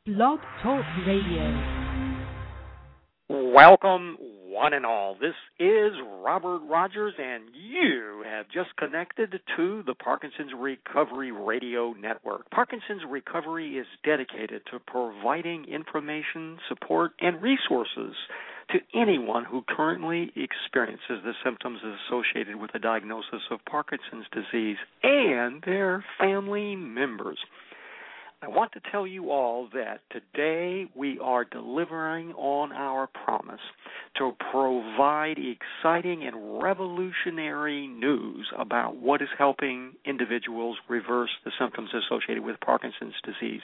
Blog Talk Radio. Welcome, one and all. This is Robert Rogers, and you have just connected to the Parkinson's Recovery Radio Network. Parkinson's Recovery is dedicated to providing information, support, and resources to anyone who currently experiences the symptoms associated with the diagnosis of Parkinson's disease and their family members. I want to tell you all that today we are delivering on our promise to provide exciting and revolutionary news about what is helping individuals reverse the symptoms associated with Parkinson's disease.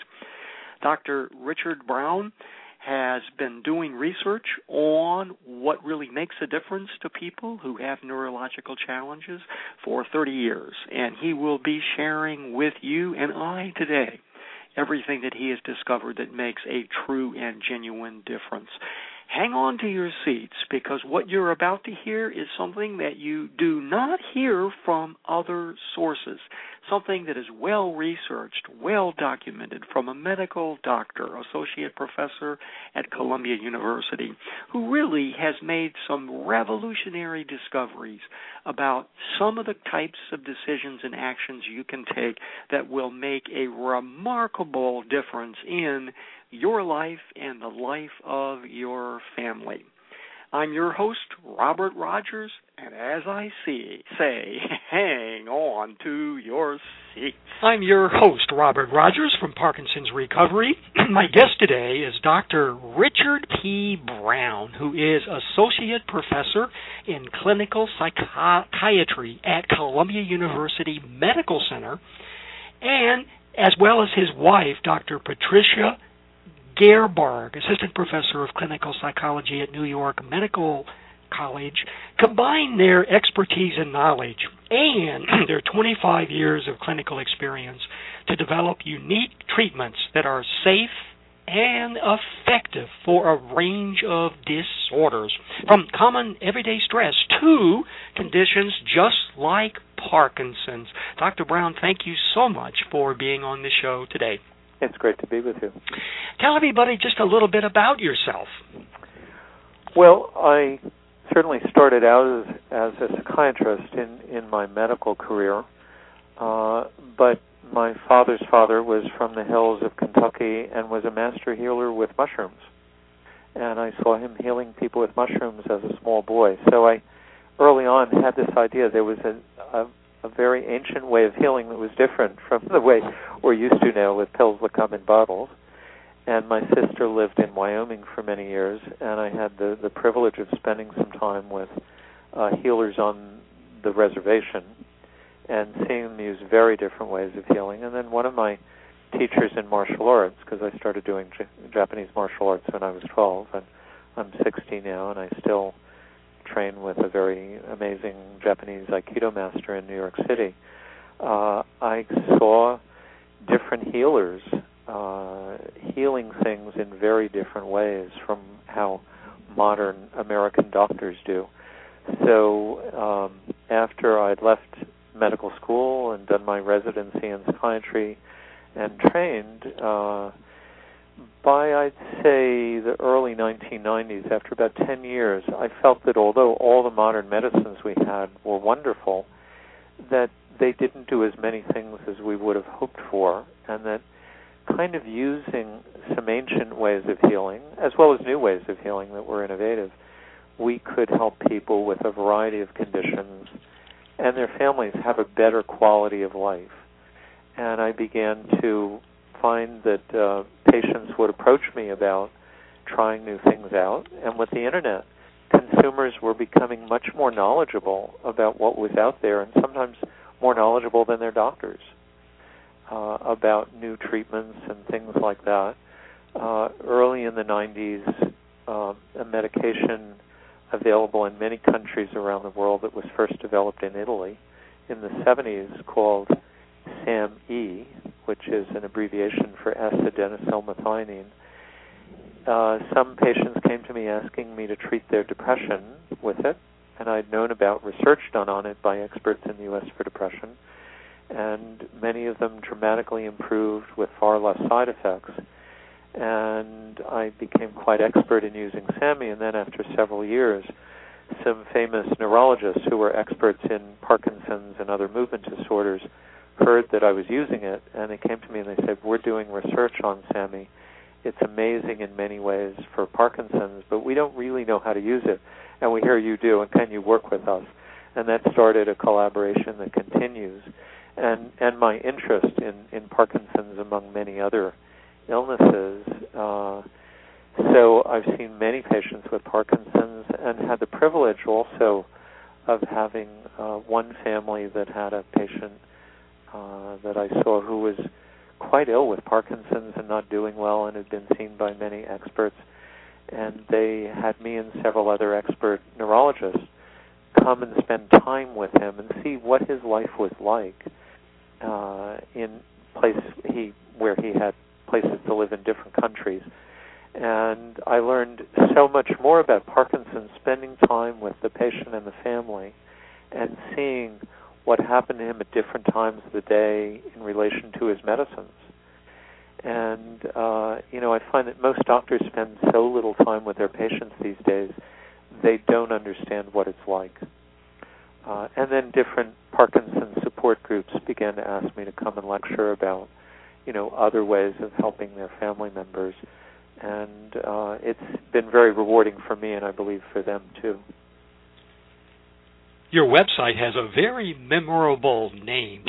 Dr. Richard Brown has been doing research on what really makes a difference to people who have neurological challenges for 30 years, and he will be sharing with you and I today everything that he has discovered that makes a true and genuine difference. Hang on to your seats, because what you're about to hear is something that you do not hear from other sources, something that is well-researched, well-documented from a medical doctor, associate professor at Columbia University, who really has made some revolutionary discoveries about some of the types of decisions and actions you can take that will make a remarkable difference in your life and the life of your family. I'm your host, Robert Rogers, and as I say, hang on to your seats. I'm your host, Robert Rogers from Parkinson's Recovery. My guest today is Dr. Richard P. Brown, who is Associate Professor in Clinical Psychiatry at Columbia University Medical Center, and as well as his wife, Dr. Patricia Gerbarg, Assistant Professor of Clinical Psychology at New York Medical College, combine their expertise and knowledge and their 25 years of clinical experience to develop unique treatments that are safe and effective for a range of disorders, from common everyday stress to conditions just like Parkinson's. Dr. Brown, thank you so much for being on the show today. It's great to be with you. Tell everybody just a little bit about yourself. Well, I certainly started out as a psychiatrist in my medical career, but my father's father was from the hills of Kentucky and was a master healer with mushrooms. And I saw him healing people with mushrooms as a small boy. So I early on had this idea there was a very ancient way of healing that was different from the way we're used to now with pills that come in bottles. And my sister lived in Wyoming for many years, and I had the privilege of spending some time with healers on the reservation and seeing them use very different ways of healing. And then one of my teachers in martial arts, because I started doing Japanese martial arts when I was 12, and I'm 60 now, and I still train with a very amazing Japanese Aikido master in New York City. I saw different healers healing things in very different ways from how modern American doctors do. So after I'd left medical school and done my residency in psychiatry and trained, by, I'd say, the early 1990s, after about 10 years, I felt that although all the modern medicines we had were wonderful, that they didn't do as many things as we would have hoped for, and that kind of using some ancient ways of healing, as well as new ways of healing that were innovative, we could help people with a variety of conditions and their families have a better quality of life. And I began to find that patients would approach me about trying new things out. And with the Internet, consumers were becoming much more knowledgeable about what was out there, and sometimes more knowledgeable than their doctors about new treatments and things like that. Early in the 90s, a medication available in many countries around the world that was first developed in Italy in the 70s called SAMe, which is an abbreviation for S-adenosylmethionine. Some patients came to me asking me to treat their depression with it, and I'd known about research done on it by experts in the U.S. for depression, and many of them dramatically improved with far less side effects. and I became quite expert in using SAMe. And then after several years, some famous neurologists who were experts in Parkinson's and other movement disorders heard that I was using it, and they came to me and they said, we're doing research on SAMe. It's amazing in many ways for Parkinson's, but we don't really know how to use it, and we hear you do, and can you work with us? And that started a collaboration that continues. And my interest in Parkinson's, among many other illnesses. So I've seen many patients with Parkinson's and had the privilege also of having one family that had a patient that I saw who was quite ill with Parkinson's and not doing well and had been seen by many experts. And they had me and several other expert neurologists come and spend time with him and see what his life was like in where he had places to live in different countries. And I learned so much more about Parkinson's spending time with the patient and the family and seeing what happened to him at different times of the day in relation to his medicines. And, I find that most doctors spend so little time with their patients these days, they don't understand what it's like. And then different Parkinson's support groups began to ask me to come and lecture about, other ways of helping their family members. And it's been very rewarding for me, and I believe for them too. Your website has a very memorable name,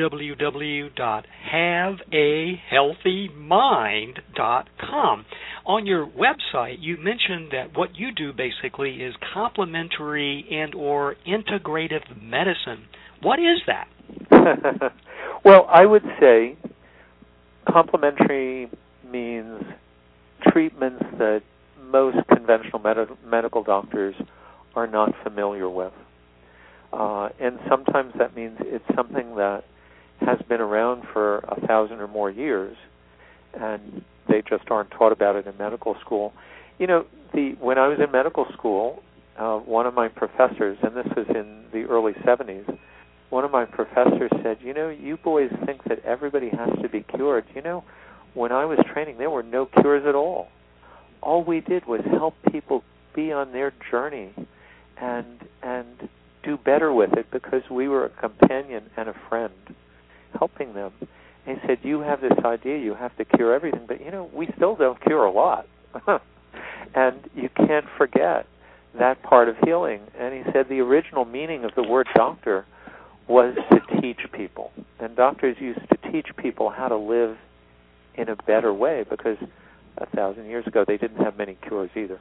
www.haveahealthymind.com. On your website, you mentioned that what you do basically is complementary and or integrative medicine. What is that? Well, I would say complementary means treatments that most conventional medical doctors are not familiar with. And sometimes that means it's something that has been around for 1,000 or more years, and they just aren't taught about it in medical school. When I was in medical school, one of my professors, and this was in the early 70s, one of my professors said, you boys think that everybody has to be cured. When I was training, there were no cures at all. All we did was help people be on their journey and do better with it because we were a companion and a friend helping them. And he said, you have this idea you have to cure everything, but, we still don't cure a lot. And you can't forget that part of healing. And he said the original meaning of the word doctor was to teach people. And doctors used to teach people how to live in a better way because 1,000 years ago they didn't have many cures either.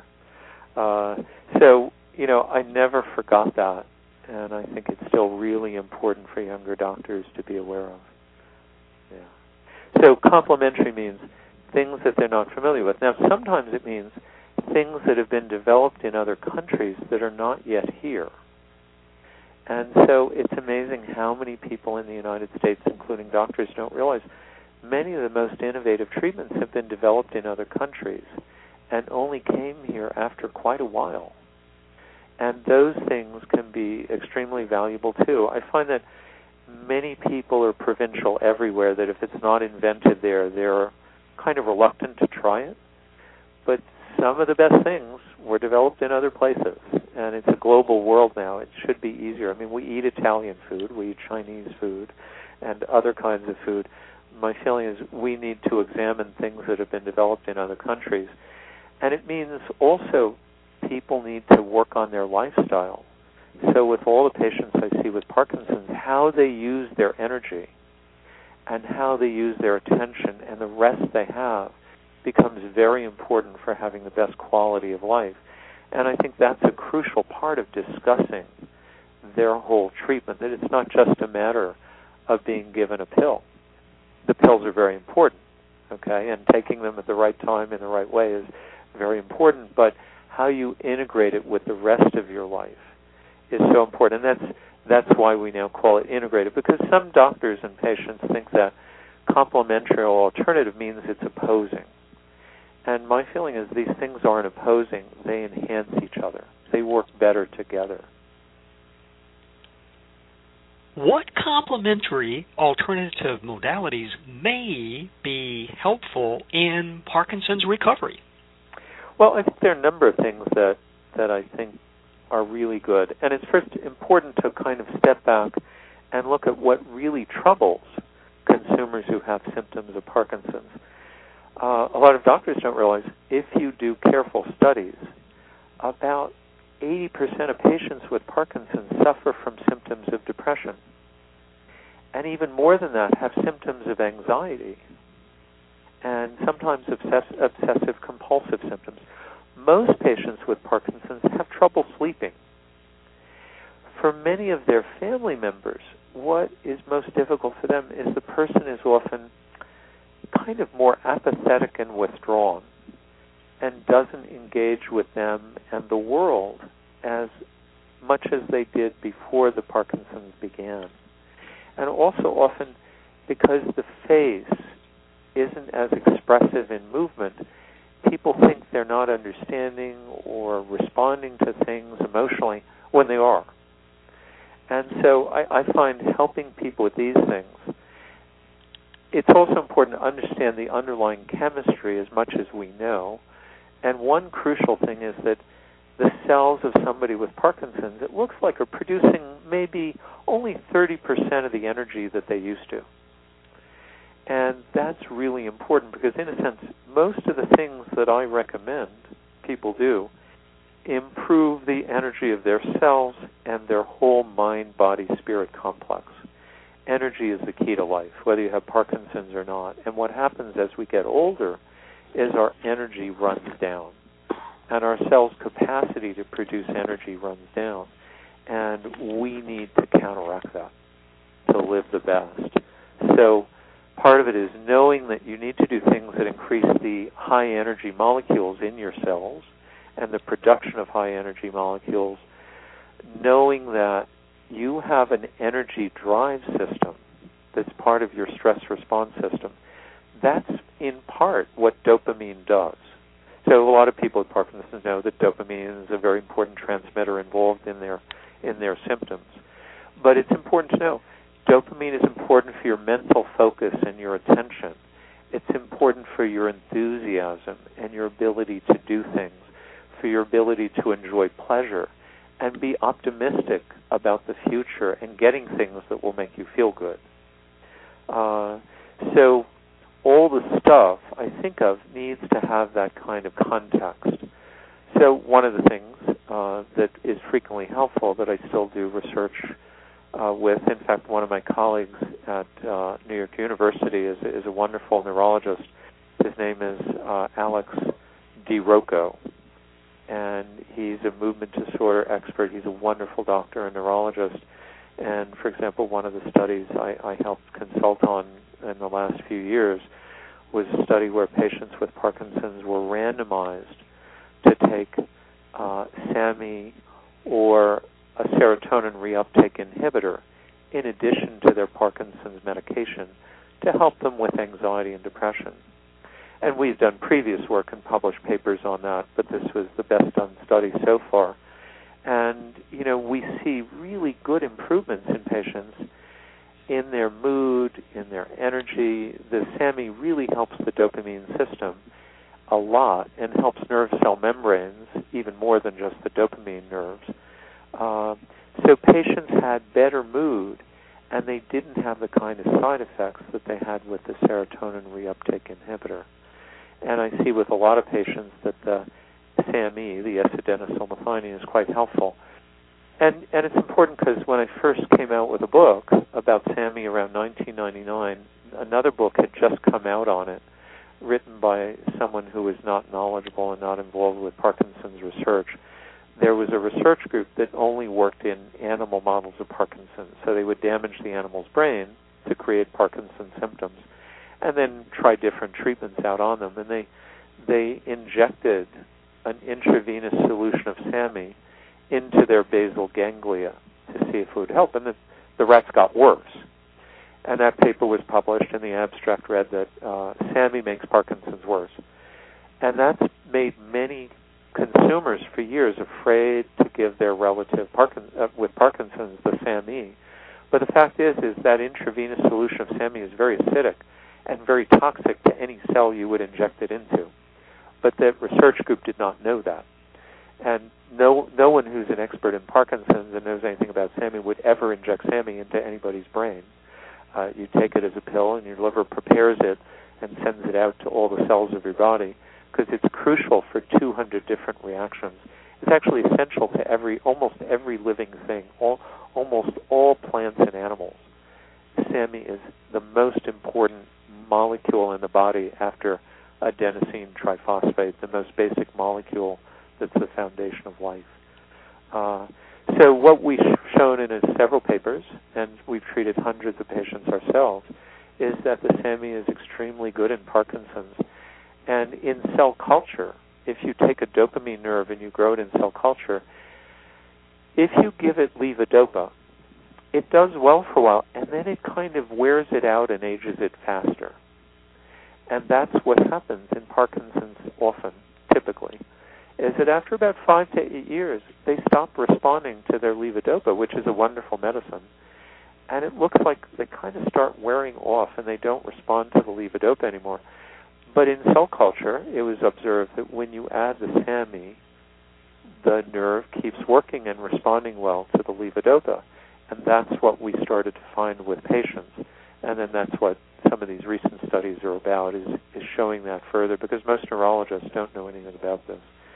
I never forgot that. And I think it's still really important for younger doctors to be aware of. Yeah. So complementary means things that they're not familiar with. Now, sometimes it means things that have been developed in other countries that are not yet here. And so it's amazing how many people in the United States, including doctors, don't realize many of the most innovative treatments have been developed in other countries and only came here after quite a while. And those things can be extremely valuable, too. I find that many people are provincial everywhere, that if it's not invented there, they're kind of reluctant to try it. But some of the best things were developed in other places, and it's a global world now. It should be easier. I mean, we eat Italian food, we eat Chinese food, and other kinds of food. My feeling is we need to examine things that have been developed in other countries. And it means also people need to work on their lifestyle. So with all the patients I see with Parkinson's, how they use their energy and how they use their attention and the rest they have becomes very important for having the best quality of life. And I think that's a crucial part of discussing their whole treatment, that it's not just a matter of being given a pill. The pills are very important, okay, and taking them at the right time in the right way is very important, but how you integrate it with the rest of your life is so important. And that's why we now call it integrated, because some doctors and patients think that complementary or alternative means it's opposing. And my feeling is these things aren't opposing. They enhance each other. They work better together. What complementary alternative modalities may be helpful in Parkinson's recovery? Well, I think there are a number of things that I think are really good. And it's first important to kind of step back and look at what really troubles consumers who have symptoms of Parkinson's. A lot of doctors don't realize if you do careful studies, about 80% of patients with Parkinson's suffer from symptoms of depression. And even more than that, have symptoms of anxiety and sometimes obsessive-compulsive symptoms. Most patients with Parkinson's have trouble sleeping. For many of their family members, what is most difficult for them is the person is often kind of more apathetic and withdrawn and doesn't engage with them and the world as much as they did before the Parkinson's began. And also often because the face isn't as expressive in movement, people think they're not understanding or responding to things emotionally when they are. And so I find helping people with these things, it's also important to understand the underlying chemistry as much as we know. And one crucial thing is that the cells of somebody with Parkinson's, it looks like are producing maybe only 30% of the energy that they used to. And that's really important because, in a sense, most of the things that I recommend people do improve the energy of their cells and their whole mind-body-spirit complex. Energy is the key to life, whether you have Parkinson's or not. And what happens as we get older is our energy runs down, and our cells' capacity to produce energy runs down. And we need to counteract that to live the best. So part of it is knowing that you need to do things that increase the high-energy molecules in your cells and the production of high-energy molecules, knowing that you have an energy drive system that's part of your stress response system. That's in part what dopamine does. So a lot of people with Parkinson's know that dopamine is a very important transmitter involved in their symptoms. But it's important to know dopamine is important for your mental focus and your attention. It's important for your enthusiasm and your ability to do things, for your ability to enjoy pleasure and be optimistic about the future and getting things that will make you feel good. So all the stuff I think of needs to have that kind of context. So one of the things that is frequently helpful that I still do research with, in fact, one of my colleagues at New York University is a wonderful neurologist. His name is Alex DiRocco, and he's a movement disorder expert. He's a wonderful doctor and neurologist. And, for example, one of the studies I helped consult on in the last few years was a study where patients with Parkinson's were randomized to take SAMe or a serotonin reuptake inhibitor in addition to their Parkinson's medication to help them with anxiety and depression. And we've done previous work and published papers on that, but this was the best done study so far. And, you know, we see really good improvements in patients in their mood, in their energy. The SAMe really helps the dopamine system a lot and helps nerve cell membranes even more than just the dopamine nerves. So patients had better mood, and they didn't have the kind of side effects that they had with the serotonin reuptake inhibitor. And I see with a lot of patients that the SAMe, the S-adenosylmethionine, is quite helpful. And it's important because when I first came out with a book about SAMe around 1999, another book had just come out on it, written by someone who was not knowledgeable and not involved with Parkinson's research. There was a research group that only worked in animal models of Parkinson's. So they would damage the animal's brain to create Parkinson's symptoms and then try different treatments out on them. And they injected an intravenous solution of SAMe into their basal ganglia to see if it would help. And the rats got worse. And that paper was published, and the abstract read that SAMe makes Parkinson's worse. And that's made many consumers for years afraid to give their relative with Parkinson's the SAMe, But the fact is that intravenous solution of SAMe is very acidic and very toxic to any cell you would inject it into. But the research group did not know that. And no one who's an expert in Parkinson's and knows anything about SAMe would ever inject SAMe into anybody's brain. You take it as a pill, and your liver prepares it and sends it out to all the cells of your body because it's crucial for 200 different reactions. It's actually essential to almost every living thing, almost all plants and animals. SAMe is the most important molecule in the body after adenosine triphosphate, the most basic molecule that's the foundation of life. So what we've shown in several papers, and we've treated hundreds of patients ourselves, is that the SAMe is extremely good in Parkinson's. And in cell culture, if you take a dopamine nerve and you grow it in cell culture, if you give it levodopa, it does well for a while, and then it kind of wears it out and ages it faster. And that's what happens in Parkinson's often, typically, is that after about 5 to 8 years, they stop responding to their levodopa, which is a wonderful medicine. And it looks like they kind of start wearing off and they don't respond to the levodopa anymore. But in cell culture, it was observed that when you add the SAMe, the nerve keeps working and responding well to the levodopa. And that's what we started to find with patients. And then that's what some of these recent studies are about, is showing that further, because most neurologists don't know anything about this.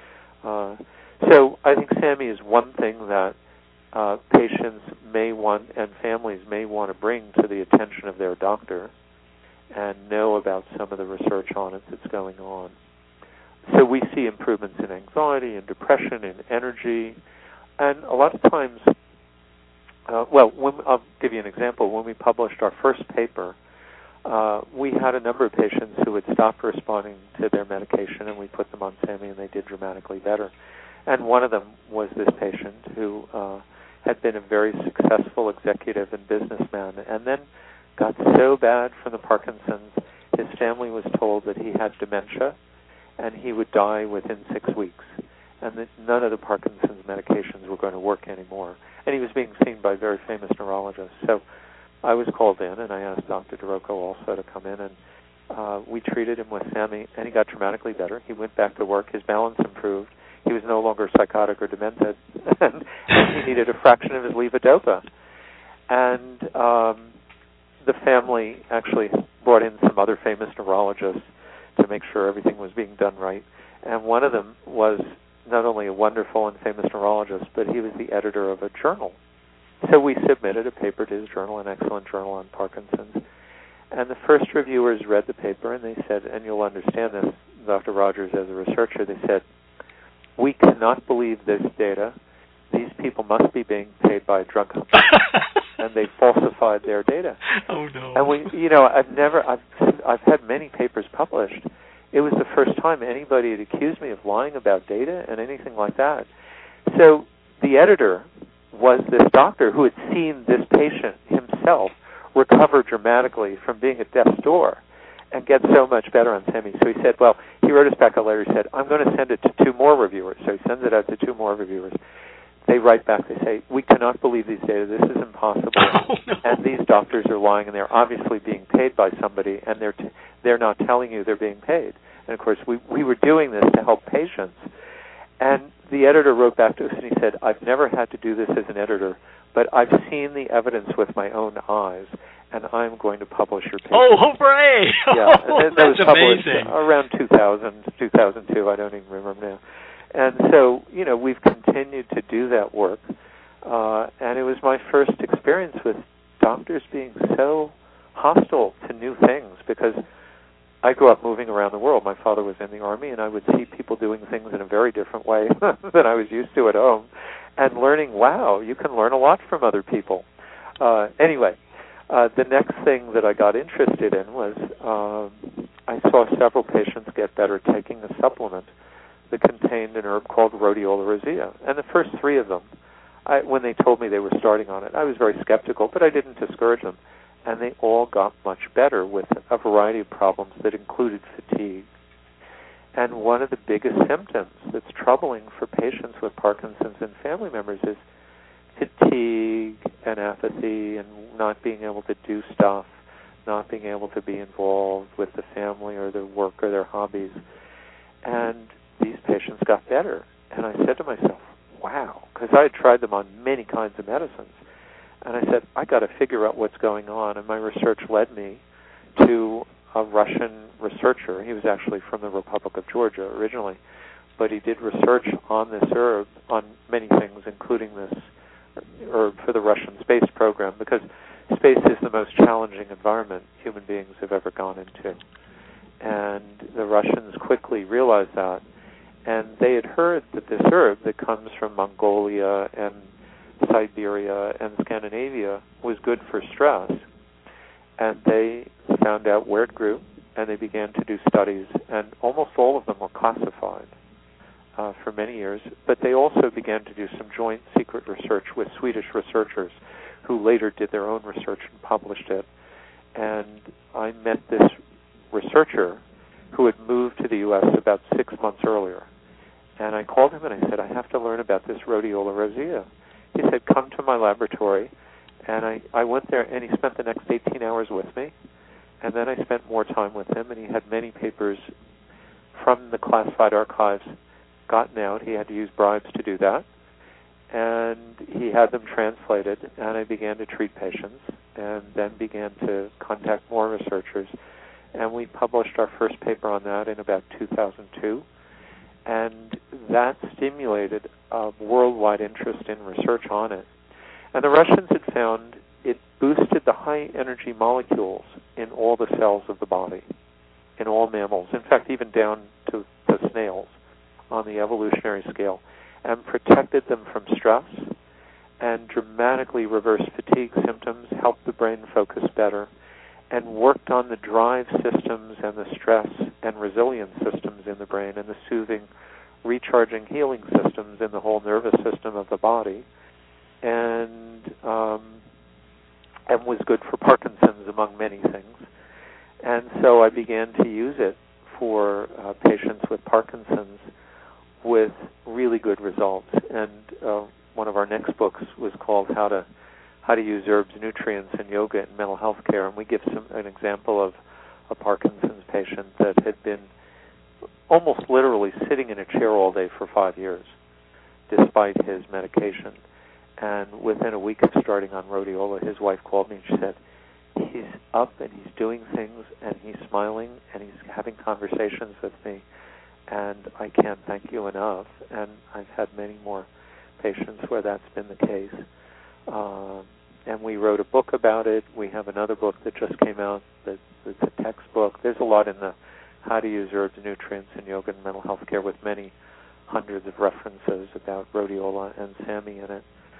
So I think SAMe is one thing that patients may want and families may want to bring to the attention of their doctor and know about some of the research on it that's going on. So we see improvements in anxiety and depression and energy. And a lot of times, I'll give you an example. When we published our first paper, we had a number of patients who had stopped responding to their medication, and we put them on SAMe, and they did dramatically better. And one of them was this patient who had been a very successful executive and businessman, and then got so bad from the Parkinson's, his family was told that he had dementia, and he would die within 6 weeks, and that none of the Parkinson's medications were going to work anymore. And he was being seen by very famous neurologists. So I was called in, and I asked Dr. DeRocco also to come in, and we treated him with SAMe, and he got dramatically better. He went back to work. His balance improved. He was no longer psychotic or demented, and he needed a fraction of his levodopa. And the family actually brought in some other famous neurologists to make sure everything was being done right. And one of them was not only a wonderful and famous neurologist, but he was the editor of a journal. So we submitted a paper to his journal, an excellent journal on Parkinson's. And the first reviewers read the paper, and they said, and you'll understand this, Dr. Rogers, as a researcher, they said, "We cannot believe this data. These people must be being paid by a drug company." And they falsified their data. Oh no! And I've had many papers published. It was the first time anybody had accused me of lying about data and anything like that. So the editor was this doctor who had seen this patient himself recover dramatically from being at death's door and get so much better on SAMe. So he said, he wrote us back a letter. He said, "I'm going to send it to 2 more reviewers." So he sends it out to 2 more reviewers. They write back, they say, "We cannot believe these data. This is impossible." Oh, no. And these doctors are lying, and they're obviously being paid by somebody, and they're not telling you they're being paid. And, of course, we were doing this to help patients. And the editor wrote back to us, and he said, "I've never had to do this as an editor, but I've seen the evidence with my own eyes, and I'm going to publish your paper." Oh, hooray! Yeah, and that was published amazing. Around 2000, 2002, I don't even remember now. And so, we've continued to do that work. And it was my first experience with doctors being so hostile to new things, because I grew up moving around the world. My father was in the Army, and I would see people doing things in a very different way than I was used to at home, and learning, wow, you can learn a lot from other people. Anyway, the next thing that I got interested in was I saw several patients get better taking a supplement that contained an herb called rhodiola rosea. And the first 3 of them, when they told me they were starting on it, I was very skeptical, but I didn't discourage them. And they all got much better with a variety of problems that included fatigue. And one of the biggest symptoms that's troubling for patients with Parkinson's and family members is fatigue and apathy and not being able to do stuff, not being able to be involved with the family or their work or their hobbies. And these patients got better. And I said to myself, wow, because I had tried them on many kinds of medicines. And I said, I got to figure out what's going on. And my research led me to a Russian researcher. He was actually from the Republic of Georgia originally, but he did research on this herb, on many things, including this herb for the Russian space program, because space is the most challenging environment human beings have ever gone into. And the Russians quickly realized that. And they had heard that this herb that comes from Mongolia and Siberia and Scandinavia was good for stress. And they found out where it grew, and they began to do studies, and almost all of them were classified for many years. But they also began to do some joint secret research with Swedish researchers who later did their own research and published it. And I met this researcher who had moved to the U.S. about 6 months earlier. And I called him and I said, I have to learn about this Rhodiola rosea. He said, come to my laboratory. And I went there, and he spent the next 18 hours with me. And then I spent more time with him, and he had many papers from the classified archives gotten out. He had to use bribes to do that. And he had them translated, and I began to treat patients and then began to contact more researchers. And we published our first paper on that in about 2002. And that stimulated a worldwide interest in research on it. And the Russians had found it boosted the high-energy molecules in all the cells of the body, in all mammals, in fact, even down to snails on the evolutionary scale, and protected them from stress and dramatically reversed fatigue symptoms, helped the brain focus better, and worked on the drive systems and the stress and resilience systems in the brain and the soothing, recharging, healing systems in the whole nervous system of the body, and was good for Parkinson's, among many things. And so I began to use it for patients with Parkinson's with really good results. And one of our next books was called How to Use Herbs, Nutrients, and Yoga in Mental Health Care. And we give an example of a Parkinson's patient that had been almost literally sitting in a chair all day for 5 years, despite his medication. And within a week of starting on Rhodiola, his wife called me and she said, he's up and he's doing things and he's smiling and he's having conversations with me, and I can't thank you enough. And I've had many more patients where that's been the case. And we wrote a book about it. We have another book that just came out that's a textbook. There's a lot in the How to Use Herbs, Nutrients, and Yoga and Mental Health Care, with many hundreds of references about Rhodiola and SAMI in it.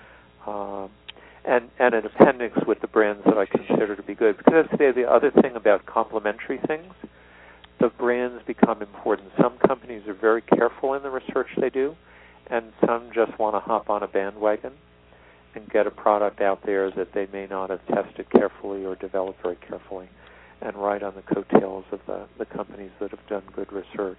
And an appendix with the brands that I consider to be good. Because that's the other thing about complementary things. The brands become important. Some companies are very careful in the research they do, and some just want to hop on a bandwagon and get a product out there that they may not have tested carefully or developed very carefully, and ride on the coattails of the companies that have done good research.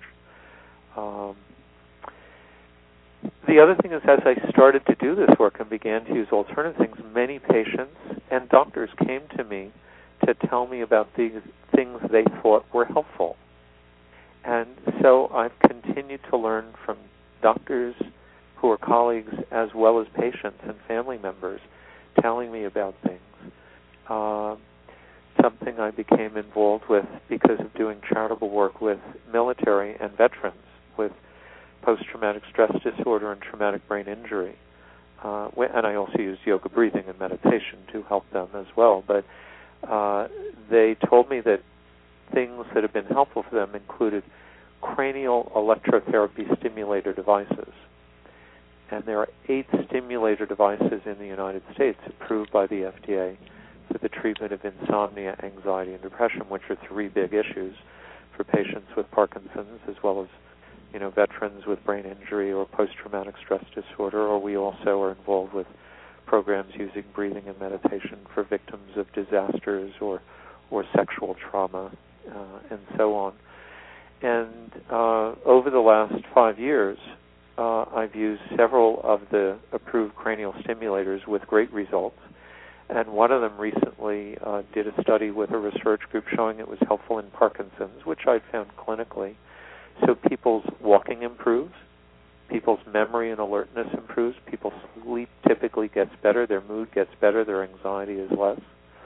The other thing is, as I started to do this work and began to use alternative things, many patients and doctors came to me to tell me about these things they thought were helpful. And so I've continued to learn from doctors who are colleagues as well as patients and family members telling me about things. Something I became involved with because of doing charitable work with military and veterans with post-traumatic stress disorder and traumatic brain injury. And I also use yoga breathing and meditation to help them as well. But they told me that things that have been helpful for them included cranial electrotherapy stimulator devices. And there are 8 stimulator devices in the United States approved by the FDA for the treatment of insomnia, anxiety, and depression, which are 3 big issues for patients with Parkinson's, as well as veterans with brain injury or post-traumatic stress disorder. Or we also are involved with programs using breathing and meditation for victims of disasters or sexual trauma, and so on. And over the last 5 years, I've used several of the approved cranial stimulators with great results. And one of them recently did a study with a research group showing it was helpful in Parkinson's, which I found clinically. So people's walking improves, people's memory and alertness improves, people's sleep typically gets better, their mood gets better, their anxiety is less.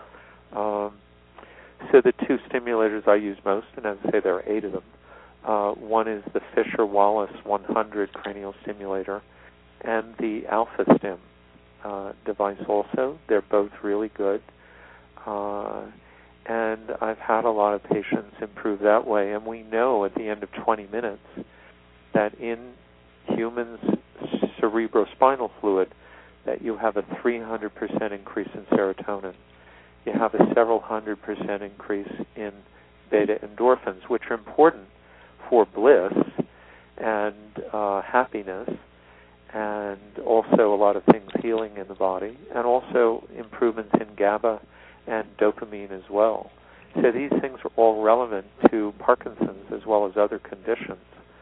So the two stimulators I use most, and as I say there are 8 of them, one is the Fisher-Wallace 100 cranial stimulator and the AlphaStim device also. They're both really good. And I've had a lot of patients improve that way. And we know at the end of 20 minutes that in humans' cerebrospinal fluid that you have a 300% increase in serotonin. You have a several 100% increase in beta endorphins, which are important for bliss and happiness, and also a lot of things healing in the body, and also improvements in GABA and dopamine as well. So these things are all relevant to Parkinson's as well as other conditions.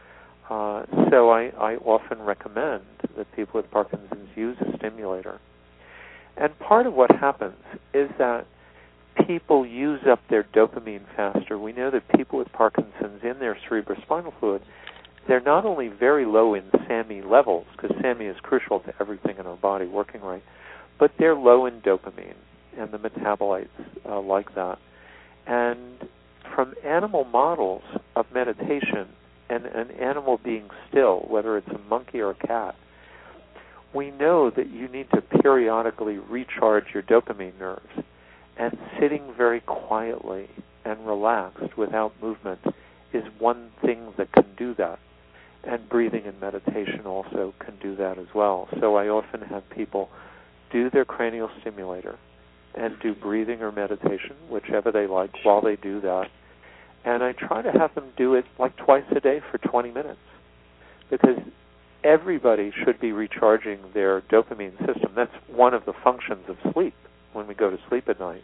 So I often recommend that people with Parkinson's use a stimulator. And part of what happens is that people use up their dopamine faster. We know that people with Parkinson's in their cerebrospinal fluid, they're not only very low in SAMe levels, because SAMe is crucial to everything in our body working right, but they're low in dopamine and the metabolites like that. And from animal models of meditation and an animal being still, whether it's a monkey or a cat, we know that you need to periodically recharge your dopamine nerves. And sitting very quietly and relaxed without movement is one thing that can do that. And breathing and meditation also can do that as well. So I often have people do their cranial stimulator and do breathing or meditation, whichever they like, while they do that. And I try to have them do it like twice a day for 20 minutes. Because everybody should be recharging their dopamine system. That's one of the functions of sleep, when we go to sleep at night.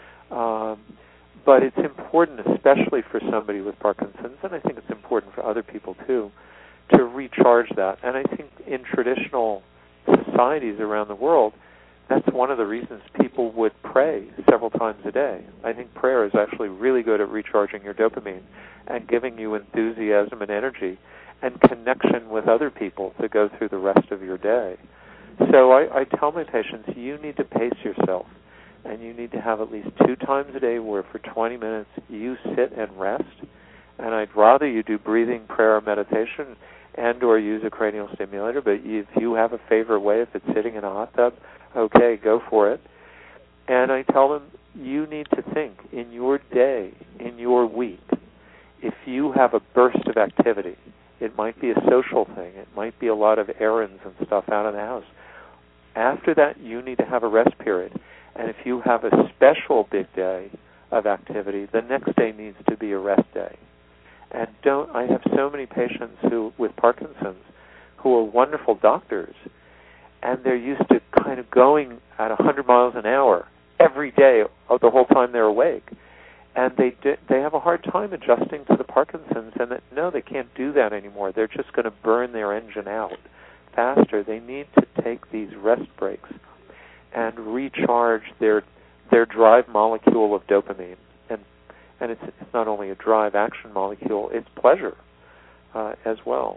But it's important, especially for somebody with Parkinson's, and I think it's important for other people too, to recharge that. And I think in traditional societies around the world, that's one of the reasons people would pray several times a day. I think prayer is actually really good at recharging your dopamine and giving you enthusiasm and energy and connection with other people to go through the rest of your day. So I tell my patients, you need to pace yourself, and you need to have at least 2 times a day where for 20 minutes you sit and rest. And I'd rather you do breathing, prayer, or meditation and or use a cranial stimulator, but if you have a favorite way, if it's sitting in a hot tub, okay, go for it. And I tell them, you need to think in your day, in your week, if you have a burst of activity, it might be a social thing, it might be a lot of errands and stuff out of the house. After that, you need to have a rest period. And if you have a special big day of activity, the next day needs to be a rest day. And I have so many patients who, with Parkinson's, who are wonderful doctors, and they're used to kind of going at 100 miles an hour every day the whole time they're awake. And they have a hard time adjusting to the Parkinson's, and no, they can't do that anymore. They're just going to burn their engine out faster. They need to take these rest breaks and recharge their drive molecule of dopamine. And it's not only a drive action molecule, it's pleasure as well.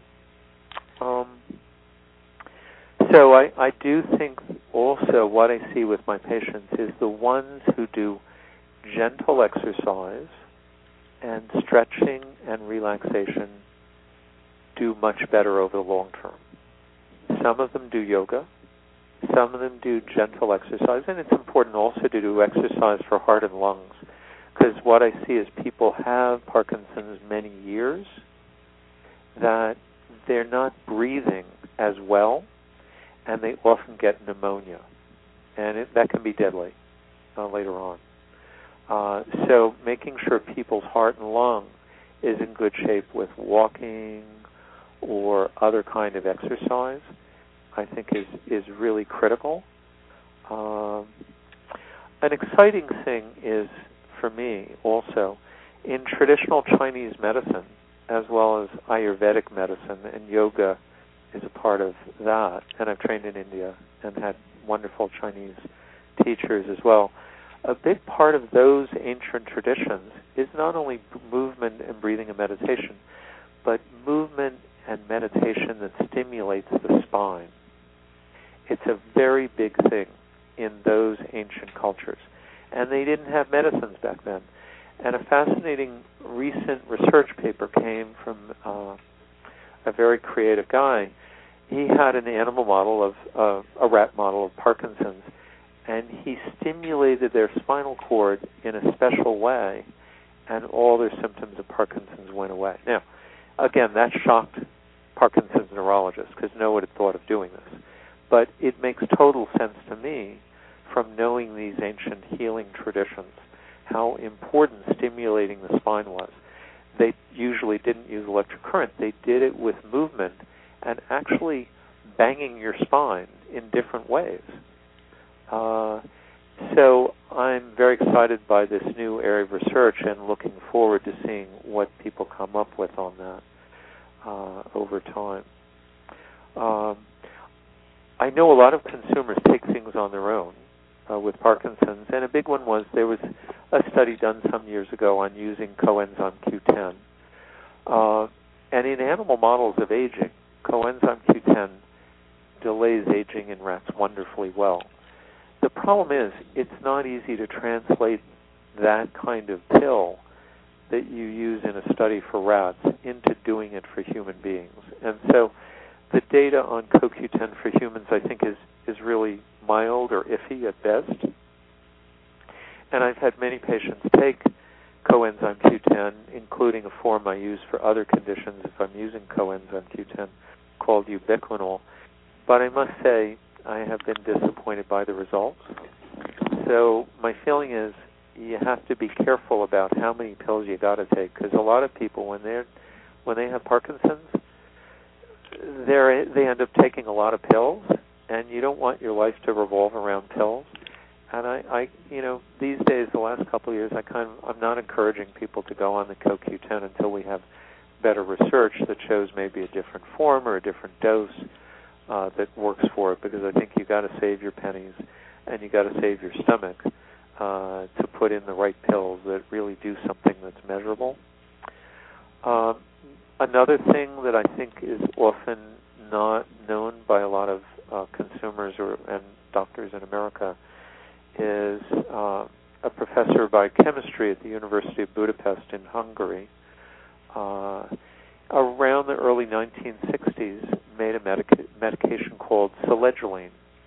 So I do think also what I see with my patients is the ones who do gentle exercise and stretching and relaxation do much better over the long term. Some of them do yoga. Some of them do gentle exercise. And it's important also to do exercise for heart and lungs, because what I see is people have Parkinson's many years that they're not breathing as well, and they often get pneumonia. And that can be deadly later on. So making sure people's heart and lung is in good shape with walking or other kind of exercise, I think is really critical. An exciting thing is, for me also, in traditional Chinese medicine, as well as Ayurvedic medicine and yoga is a part of that. And I've trained in India and had wonderful Chinese teachers as well. A big part of those ancient traditions is not only movement and breathing and meditation, but movement and meditation that stimulates the spine. It's a very big thing in those ancient cultures. And they didn't have medicines back then. And a fascinating recent research paper came from a very creative guy. He had an animal model of a rat model of Parkinson's, and he stimulated their spinal cord in a special way, and all their symptoms of Parkinson's went away. Now, again, that shocked Parkinson's neurologists because no one had thought of doing this. But it makes total sense to me from knowing these ancient healing traditions how important stimulating the spine was. They usually didn't use electric current. They did it with movement and actually banging your spine in different ways. So I'm very excited by this new area of research and looking forward to seeing what people come up with on that over time. I know a lot of consumers take things on their own with Parkinson's, and a big one was there was a study done some years ago on using coenzyme Q10. And in animal models of aging, coenzyme Q10 delays aging in rats wonderfully well. The problem is it's not easy to translate that kind of pill that you use in a study for rats into doing it for human beings. And so the data on CoQ10 for humans, I think, is really mild or iffy at best. And I've had many patients take coenzyme Q10, including a form I use for other conditions if I'm using coenzyme Q10 called ubiquinol. But I must say I have been disappointed by the results. So my feeling is you have to be careful about how many pills you got to take, because a lot of people, when they have Parkinson's, they end up taking a lot of pills, and you don't want your life to revolve around pills. And I these days, the last couple of years, I'm not encouraging people to go on the CoQ10 until we have better research that shows maybe a different form or a different dose that works for it, because I think you got to save your pennies and you got to save your stomach to put in the right pills that really do something that's measurable. Another thing that I think is often not known by a lot of consumers and doctors in America is a professor of biochemistry at the University of Budapest in Hungary around the early 1960s made a medication called selegiline.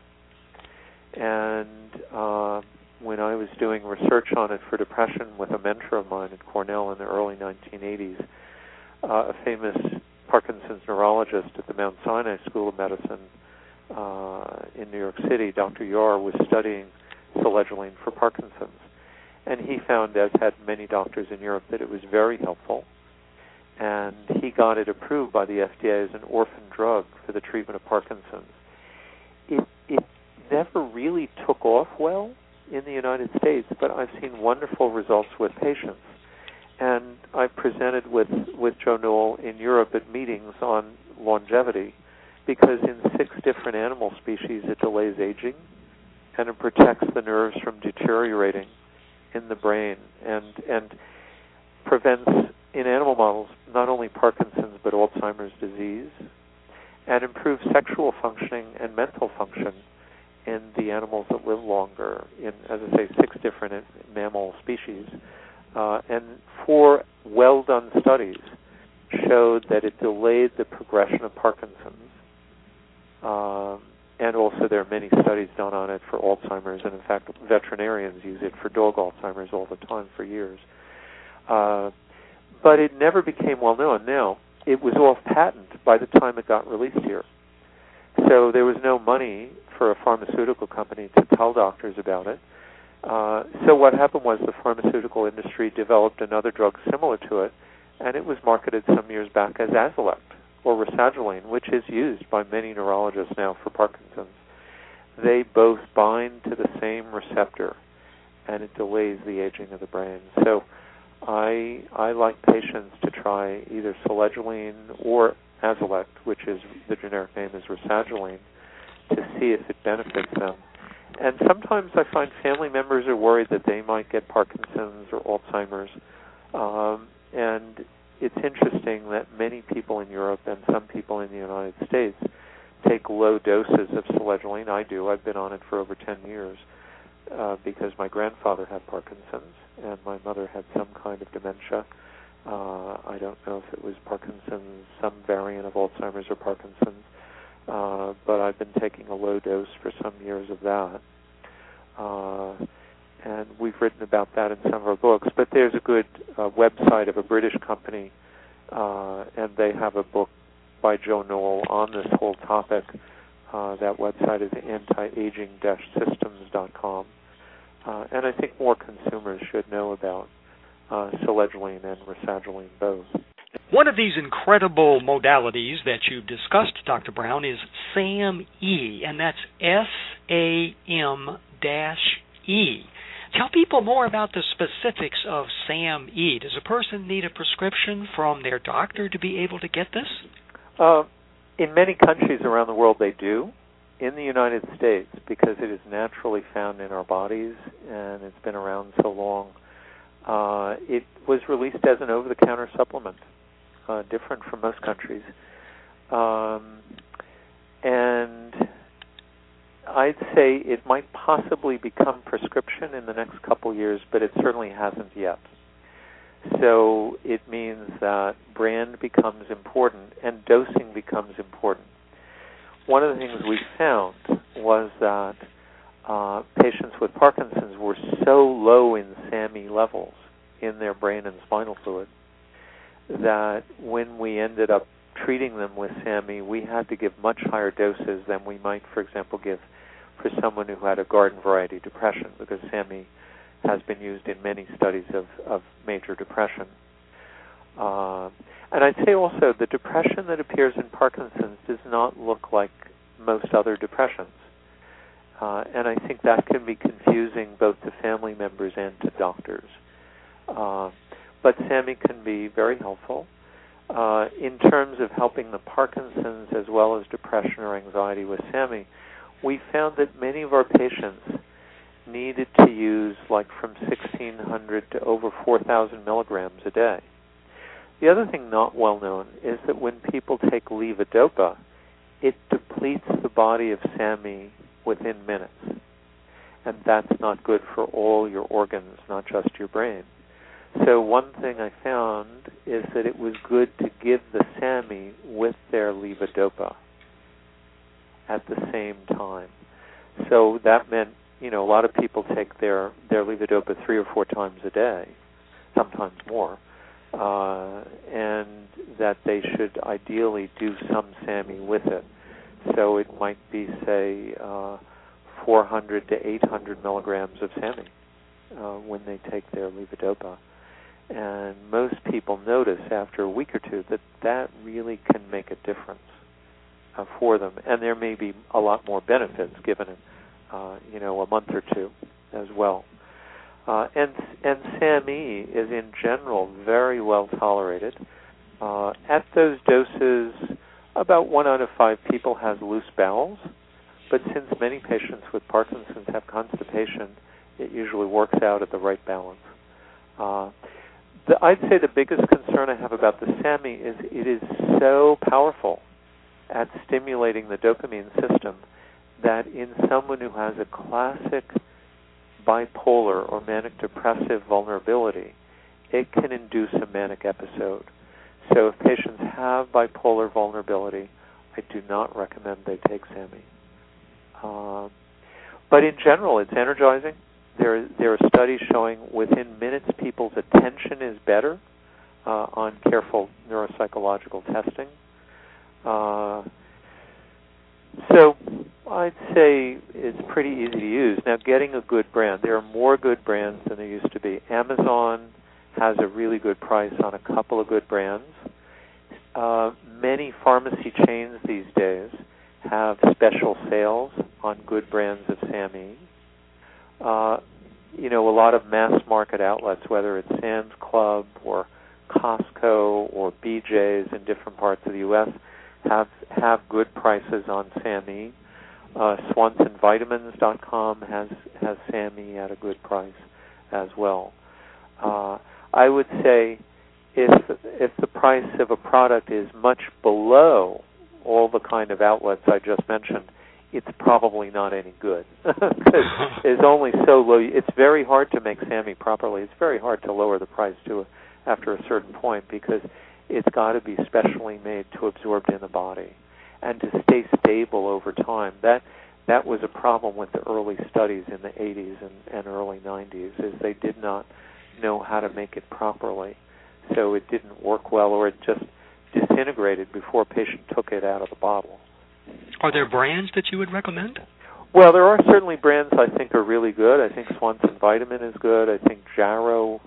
And when I was doing research on it for depression with a mentor of mine at Cornell in the early 1980s, a famous Parkinson's neurologist at the Mount Sinai School of Medicine in New York City, Dr. Yar, was studying selegiline for Parkinson's. And he found, as had many doctors in Europe, that it was very helpful. And he got it approved by the FDA as an orphan drug for the treatment of Parkinson's. It never really took off well in the United States, but I've seen wonderful results with patients. And I presented with Joe Noel in Europe at meetings on longevity, because in 6 different animal species it delays aging, and it protects the nerves from deteriorating in the brain, and prevents, in animal models, not only Parkinson's but Alzheimer's disease, and improves sexual functioning and mental function in the animals that live longer, in, as I say, 6 different mammal species. And 4 well-done studies showed that it delayed the progression of Parkinson's. And also there are many studies done on it for Alzheimer's, and in fact veterinarians use it for dog Alzheimer's all the time for years. But it never became well known. Now, it was off patent by the time it got released here. So there was no money for a pharmaceutical company to tell doctors about it. So what happened was the pharmaceutical industry developed another drug similar to it, and it was marketed some years back as Azilect, or rasagiline, which is used by many neurologists now for Parkinson's. They both bind to the same receptor, and it delays the aging of the brain. So I like patients to try either selegiline or Azilect, which is the generic name is Rasagiline, to see if it benefits them. And sometimes I find family members are worried that they might get Parkinson's or Alzheimer's. And it's interesting that many people in Europe and some people in the United States take low doses of selegiline. I do. I've been on it for over 10 years because my grandfather had Parkinson's and my mother had some kind of dementia. I don't know if it was Parkinson's, some variant of Alzheimer's or Parkinson's, but I've been taking a low dose for some years of that. And we've written about that in some of our books. But there's a good website of a British company, and they have a book by Joe Noel on this whole topic. That website is antiaging-systems.com. And I think more consumers should know about selegiline and Rasagiline both. One of these incredible modalities that you've discussed, Dr. Brown, is SAMe, and that's SAM-E. Tell people more about the specifics of SAMe. Does a person need a prescription from their doctor to be able to get this? In many countries around the world they do. In the United States, because it is naturally found in our bodies and it's been around so long, it was released as an over-the-counter supplement, different from most countries. And I'd say it might possibly become prescription in the next couple years, but it certainly hasn't yet. So it means that brand becomes important and dosing becomes important. One of the things we found was that patients with Parkinson's were so low in SAMe levels in their brain and spinal fluid that when we ended up treating them with SAMe, we had to give much higher doses than we might, for example, give for someone who had a garden variety depression, because SAMe has been used in many studies of major depression. And I'd say also the depression that appears in Parkinson's does not look like most other depressions. And I think that can be confusing both to family members and to doctors. But SAMe can be very helpful. In terms of helping the Parkinson's as well as depression or anxiety with SAMe, we found that many of our patients needed to use like from 1,600 to over 4,000 milligrams a day. The other thing not well known is that when people take levodopa, it depletes the body of SAMe within minutes. And that's not good for all your organs, not just your brain. So one thing I found is that it was good to give the SAMe with their levodopa at the same time. So that meant, a lot of people take their levodopa 3 or 4 times a day, sometimes more. And that they should ideally do some SAMe with it. So it might be, say, 400 to 800 milligrams of SAMe when they take their levodopa. And most people notice after a week or two that really can make a difference for them. And there may be a lot more benefits given it, a month or two as well. And SAMe is in general very well tolerated. At those doses, about 1 out of 5 people has loose bowels, but since many patients with Parkinson's have constipation, it usually works out at the right balance. I'd say the biggest concern I have about the SAMe is it is so powerful at stimulating the dopamine system that in someone who has a classic bipolar or manic depressive vulnerability, it can induce a manic episode. So if patients have bipolar vulnerability, I do not recommend they take SAMe. But in general, it's energizing. There are studies showing within minutes people's attention is better on careful neuropsychological testing. So I'd say it's pretty easy to use. Now, getting a good brand. There are more good brands than there used to be. Amazon has a really good price on a couple of good brands. Many pharmacy chains these days have special sales on good brands of SAMe. A lot of mass market outlets, whether it's Sam's Club or Costco or BJ's in different parts of the U.S., have good prices on SAMe. SwansonVitamins.com has SAMe at a good price as well. I would say if the price of a product is much below all the kind of outlets I just mentioned, it's probably not any good. It's only so low. It's very hard to make SAMe properly. It's very hard to lower the price after a certain point because it's got to be specially made to absorb in the body and to stay stable over time. That was a problem with the early studies in the 80s and early 90s, is they did not know how to make it properly. So it didn't work well, or it just disintegrated before a patient took it out of the bottle. Are there brands that you would recommend? Well, there are certainly brands I think are really good. I think Swanson Vitamin is good. I think Jarrow,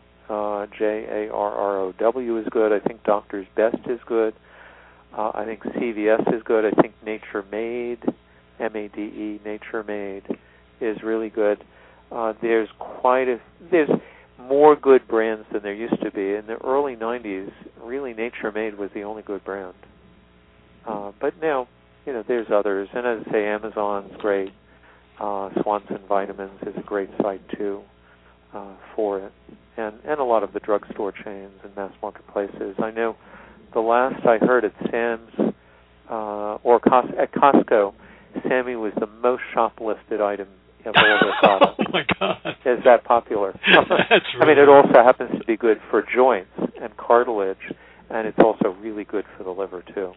Jarrow is good. I think Doctor's Best is good. I think CVS is good. I think Nature Made, MADE, Nature Made is really good. There's more good brands than there used to be. In the early 90s, really Nature Made was the only good brand. But now, there's others. And as I say, Amazon's great. Swanson Vitamins is a great site, too, for it. And a lot of the drugstore chains and mass marketplaces. I know the last I heard at Sam's at Costco, SAMe was the most shoplifted item of all their products. Oh, my God. Is that popular? That's really I mean, it also happens to be good for joints and cartilage, and it's also really good for the liver, too.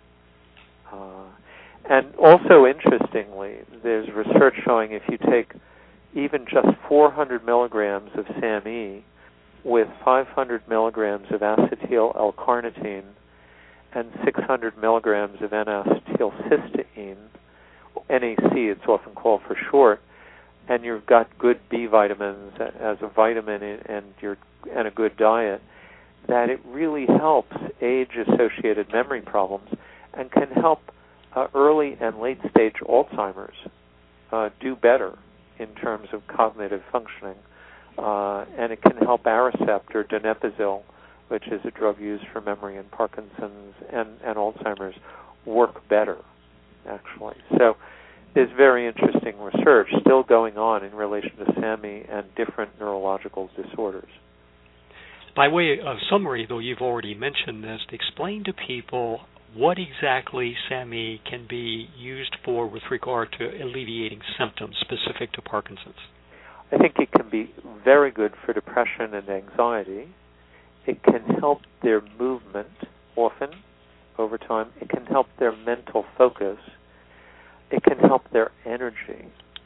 And also, interestingly, there's research showing if you take even just 400 milligrams of SAMe with 500 milligrams of acetyl L-carnitine and 600 milligrams of N-acetylcysteine, NAC it's often called for short, and you've got good B vitamins as a vitamin and a good diet, that it really helps age-associated memory problems and can help early and late-stage Alzheimer's do better in terms of cognitive functioning. And it can help Aricept or donepezil, which is a drug used for memory and Parkinson's and Alzheimer's, work better, actually. So there's very interesting research still going on in relation to SAMe and different neurological disorders. By way of summary, though you've already mentioned this, explain to people what exactly SAMe can be used for with regard to alleviating symptoms specific to Parkinson's. I think it can be very good for depression and anxiety. It can help their movement often over time. It can help their mental focus. It can help their energy.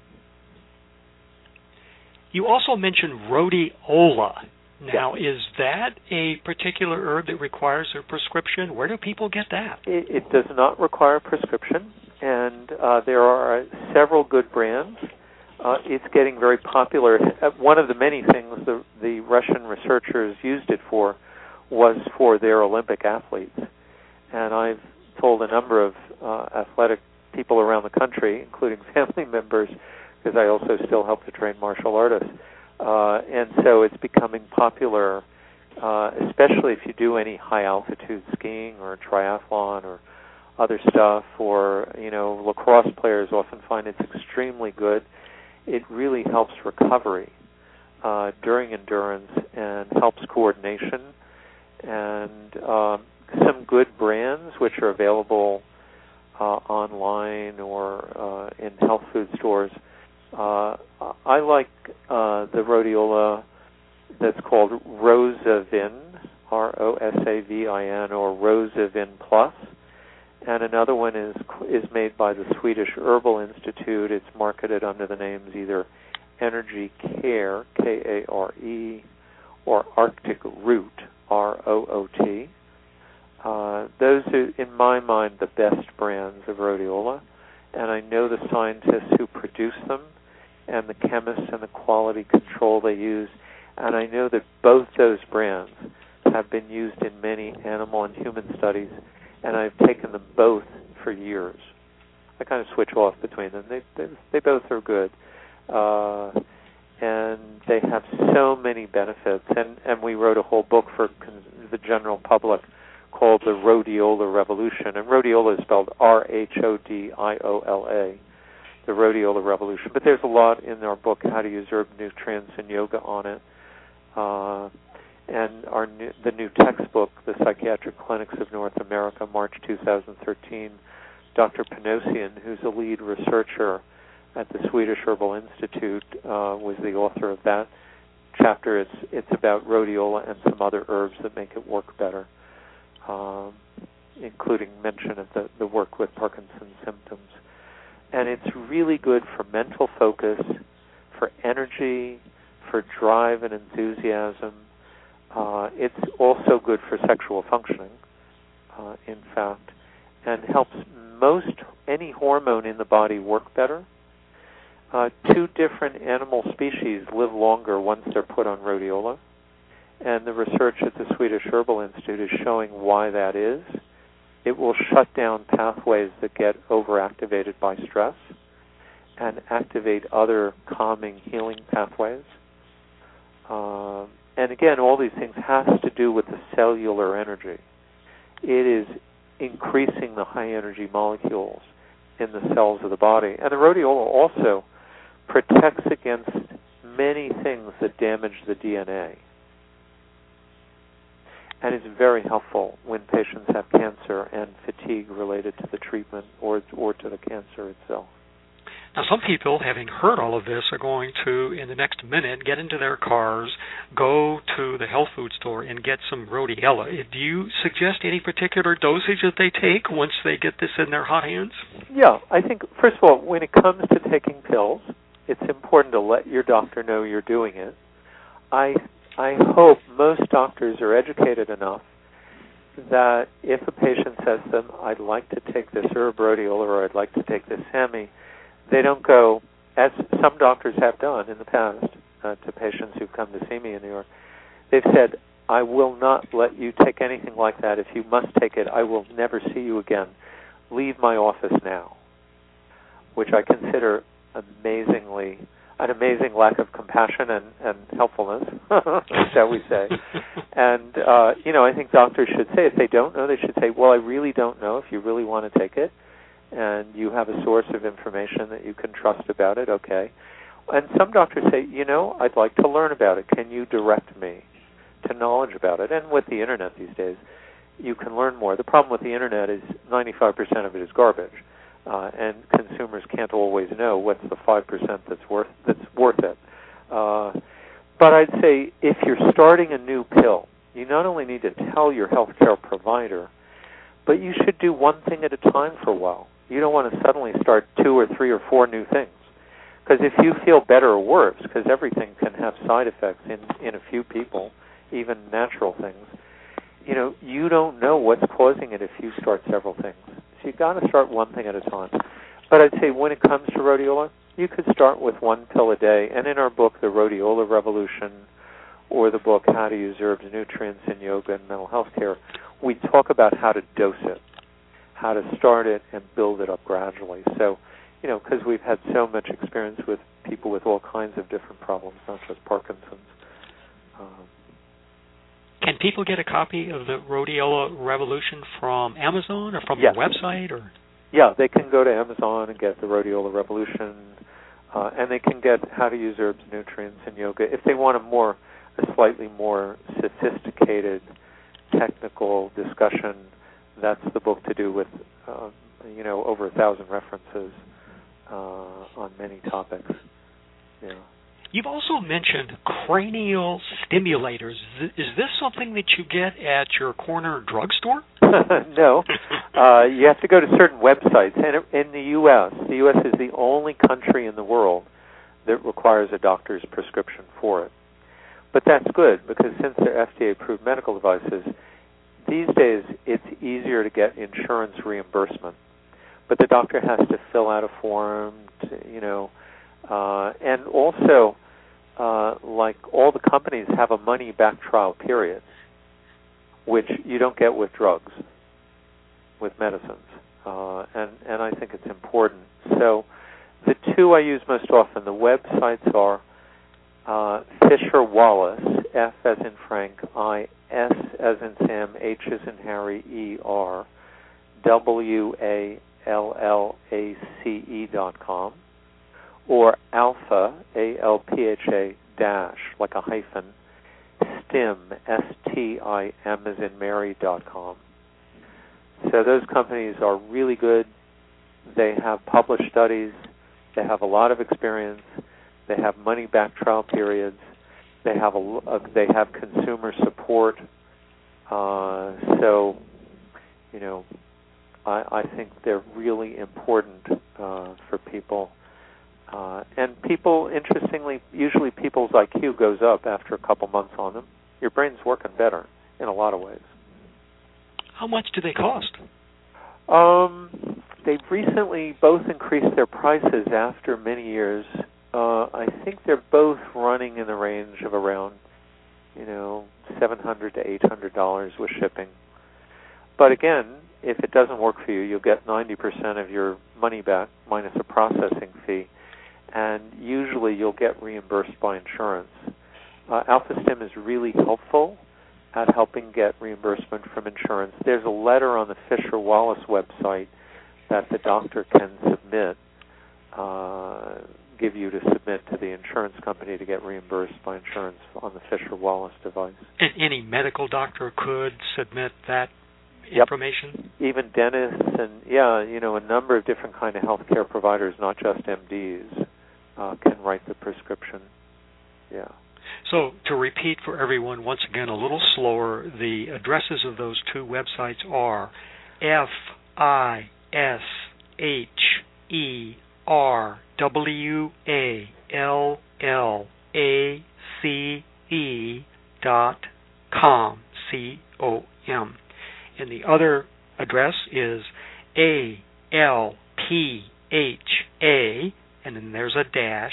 You also mentioned rhodiola. Now, is that a particular herb that requires a prescription? Where do people get that? It does not require a prescription, and there are several good brands. It's getting very popular. One of the many things the Russian researchers used it for was for their Olympic athletes. And I've told a number of athletic people around the country, including family members, because I also still help to train martial artists. And so it's becoming popular, especially if you do any high-altitude skiing or triathlon or other stuff, or, lacrosse players often find it's extremely good. It really helps recovery during endurance and helps coordination. And some good brands, which are available online or in health food stores. I like the rhodiola that's called Rosavin, Rosavin, or Rosavin Plus. And another one is made by the Swedish Herbal Institute. It's marketed under the names either Energy Care, Kare, or Arctic Root, Root. Those are, in my mind, the best brands of rhodiola. And I know the scientists who produce them and the chemists and the quality control they use. And I know that both those brands have been used in many animal and human studies, and I've taken them both for years. I kind of switch off between them. They both are good. And they have so many benefits. And we wrote a whole book for the general public called the Rhodiola Revolution, and rhodiola is spelled R-H-O-D-I-O-L-A, the Rhodiola Revolution. But there's a lot in our book, How to Use Herbs, Nutrients, and Yoga on it. And the new textbook, The Psychiatric Clinics of North America, March 2013, Dr. Panosian, who's a lead researcher at the Swedish Herbal Institute, was the author of that chapter. It's about rhodiola and some other herbs that make it work better, including mention of the work with Parkinson's symptoms. And it's really good for mental focus, for energy, for drive and enthusiasm. It's also good for sexual functioning, in fact, and helps any hormone in the body work better. 2 different animal species live longer once they're put on rhodiola, and the research at the Swedish Herbal Institute is showing why that is. It will shut down pathways that get overactivated by stress and activate other calming, healing pathways. And again, all these things has to do with the cellular energy. It is increasing the high energy molecules in the cells of the body. And the rhodiola also protects against many things that damage the DNA. And it's very helpful when patients have cancer and fatigue related to the treatment or to the cancer itself. Now, some people, having heard all of this, are going to, in the next minute, get into their cars, go to the health food store, and get some rhodiola. Do you suggest any particular dosage that they take once they get this in their hot hands? Yeah, I think, first of all, when it comes to taking pills, it's important to let your doctor know you're doing it. I hope most doctors are educated enough that if a patient says to them, I'd like to take this herb rhodiola or I'd like to take this SAMe, they don't go, as some doctors have done in the past to patients who've come to see me in New York, they've said, I will not let you take anything like that. If you must take it, I will never see you again. Leave my office now, which I consider an amazing lack of compassion and helpfulness, shall we say. And, I think doctors should say, if they don't know, they should say, well, I really don't know if you really want to take it, and you have a source of information that you can trust about it, okay. And some doctors say, I'd like to learn about it. Can you direct me to knowledge about it? And with the Internet these days, you can learn more. The problem with the Internet is 95% of it is garbage. And consumers can't always know what's the 5% that's worth it. But I'd say if you're starting a new pill, you not only need to tell your healthcare provider, but you should do one thing at a time for a while. You don't want to suddenly start 2 or 3 or 4 new things. Because if you feel better or worse, because everything can have side effects in a few people, even natural things, you don't know what's causing it if you start several things. So you've got to start one thing at a time. But I'd say when it comes to rhodiola, you could start with 1 pill a day. And in our book, The Rhodiola Revolution, or the book, How to Use Herbs, Nutrients, and Yoga and Mental Health Care, we talk about how to dose it, how to start it and build it up gradually. So, because we've had so much experience with people with all kinds of different problems, not just Parkinson's. Can people get a copy of the Rhodiola Revolution from Amazon or from your website? Or? Yeah, they can go to Amazon and get the Rhodiola Revolution, and they can get How to Use Herbs, Nutrients, and Yoga. If they want a slightly more sophisticated technical discussion, that's the book to do with, over 1,000 references on many topics. Yeah. You've also mentioned cranial stimulators. Is this something that you get at your corner drugstore? No. You have to go to certain websites. And in the U.S. is the only country in the world that requires a doctor's prescription for it. But that's good, because since they're FDA-approved medical devices, these days it's easier to get insurance reimbursement. But the doctor has to fill out a form, and also, like all the companies have a money-back trial period, which you don't get with drugs, with medicines, and I think it's important. So the 2 I use most often, the websites are Fisher Wallace, F as in Frank, S as in Sam, H as in Harry, E-R, WALLACE.com, or alpha, ALPHA dash, like a hyphen, STIM, STIM as in Mary.com. So those companies are really good. They have published studies. They have a lot of experience. They have money-back trial periods. They have they have consumer support. So, you know, I think they're really important for people. And people, interestingly, usually people's IQ goes up after a couple months on them. Your brain's working better in a lot of ways. How much do they cost? They've recently both increased their prices after many years. I think they're both running in the range of around, $700 to $800 with shipping. But again, if it doesn't work for you, you'll get 90% of your money back minus a processing fee, and usually you'll get reimbursed by insurance. AlphaStim is really helpful at helping get reimbursement from insurance. There's a letter on the Fisher-Wallace website that the doctor can submit, give you to submit to the insurance company to get reimbursed by insurance on the Fisher-Wallace device. And any medical doctor could submit that information? Yep. Even dentists and, a number of different kind of healthcare providers, not just MDs, can write the prescription. Yeah. So to repeat for everyone, once again, a little slower, the addresses of those two websites are FISHERWALLACE.com, C-O-M. And the other address is ALPHA, and then there's a dash,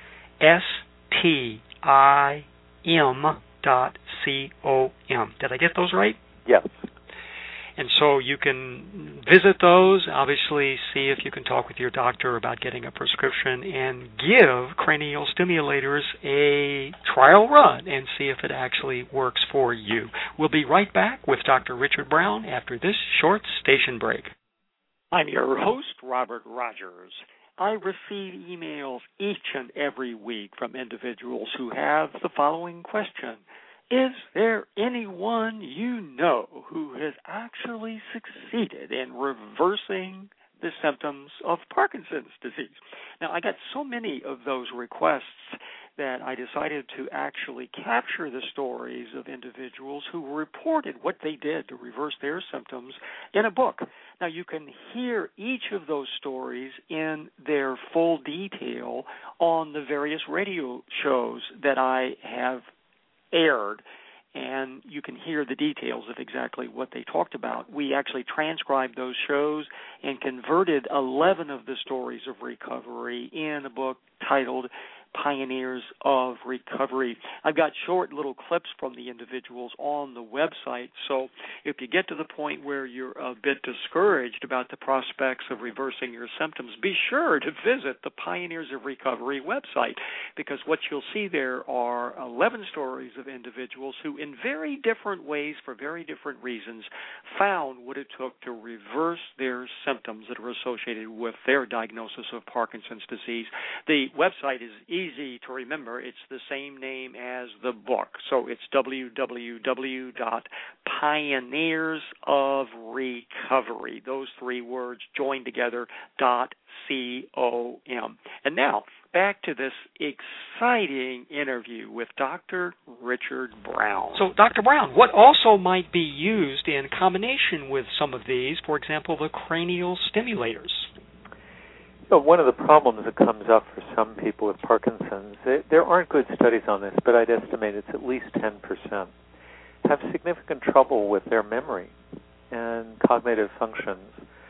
STIM.com. Did I get those right? Yes. And so you can visit those, obviously see if you can talk with your doctor about getting a prescription, and give cranial stimulators a trial run and see if it actually works for you. We'll be right back with Dr. Richard Brown after this short station break. I'm your host, Robert Rogers. I receive emails each and every week from individuals who have the following question. Is there anyone you know who has actually succeeded in reversing the symptoms of Parkinson's disease? Now, I got so many of those requests that I decided to actually capture the stories of individuals who reported what they did to reverse their symptoms in a book. Now, you can hear each of those stories in their full detail on the various radio shows that I have aired, and you can hear the details of exactly what they talked about. We actually transcribed those shows and converted 11 of the stories of recovery in a book titled Pioneers of Recovery. I've got short little clips from the individuals on the website, so if you get to the point where you're a bit discouraged about the prospects of reversing your symptoms, be sure to visit the Pioneers of Recovery website, because what you'll see there are 11 stories of individuals who, in very different ways, for very different reasons, found what it took to reverse their symptoms that are associated with their diagnosis of Parkinson's disease. The website is easy to remember. It's the same name as the book. So it's www.pioneersofrecovery. Those three words joined together, .com. And now, back to this exciting interview with Dr. Richard Brown. So, Dr. Brown, what also might be used in combination with some of these, for example, the cranial stimulators? One of the problems that comes up for some people with Parkinson's, there aren't good studies on this, but I'd estimate it's at least 10%, have significant trouble with their memory and cognitive functions.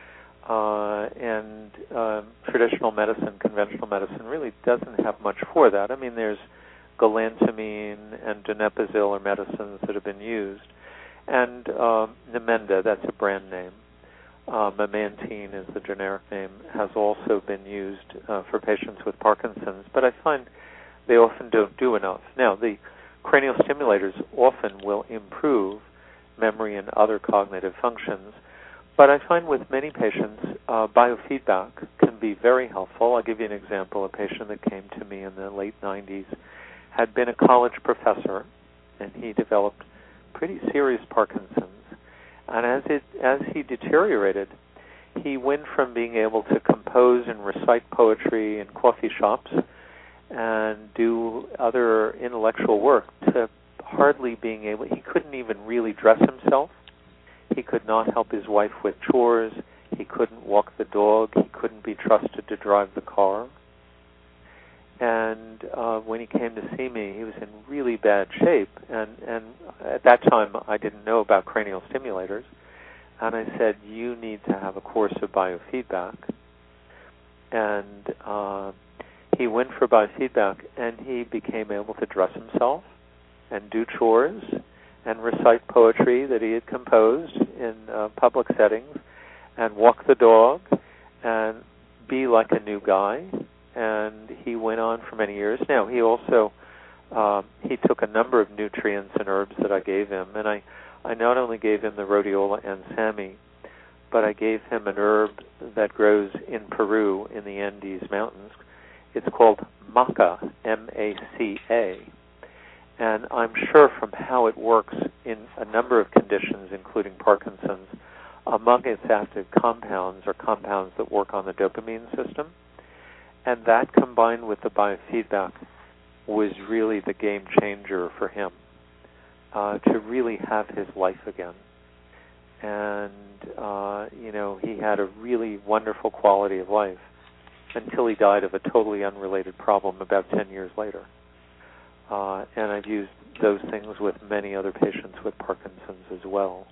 And traditional medicine, conventional medicine, really doesn't have much for that. I mean, there's galantamine and donepezil are medicines that have been used. And Namenda, that's a brand name. Memantine is the generic name, has also been used for patients with Parkinson's, but I find they often don't do enough. Now, the cranial stimulators often will improve memory and other cognitive functions. But I find with many patients, biofeedback can be very helpful. I'll give you an example. A patient that came to me in the late 90s had been a college professor, and he developed pretty serious Parkinson's. And as he deteriorated, he went from being able to compose and recite poetry in coffee shops and do other intellectual work to hardly being able, he couldn't even really dress himself. He could not help his wife with chores. He couldn't walk the dog. He couldn't be trusted to drive the car. And when he came to see me, he was in really bad shape. And at that time, I didn't know about cranial stimulators. And I said, you need to have a course of biofeedback. And he went for biofeedback, and he became able to dress himself and do chores and recite poetry that he had composed in public settings and walk the dog and be like a new guy. And he went on for many years. Now, he also, he took a number of nutrients and herbs that I gave him, and I not only gave him the rhodiola and SAMe, but I gave him an herb that grows in Peru in the Andes Mountains. It's called maca, M-A-C-A. And I'm sure from how it works in a number of conditions, including Parkinson's, among its active compounds are compounds that work on the dopamine system. And that combined with the biofeedback was really the game changer for him, to really have his life again. And, he had a really wonderful quality of life until he died of a totally unrelated problem about 10 years later. And I've used those things with many other patients with Parkinson's as well.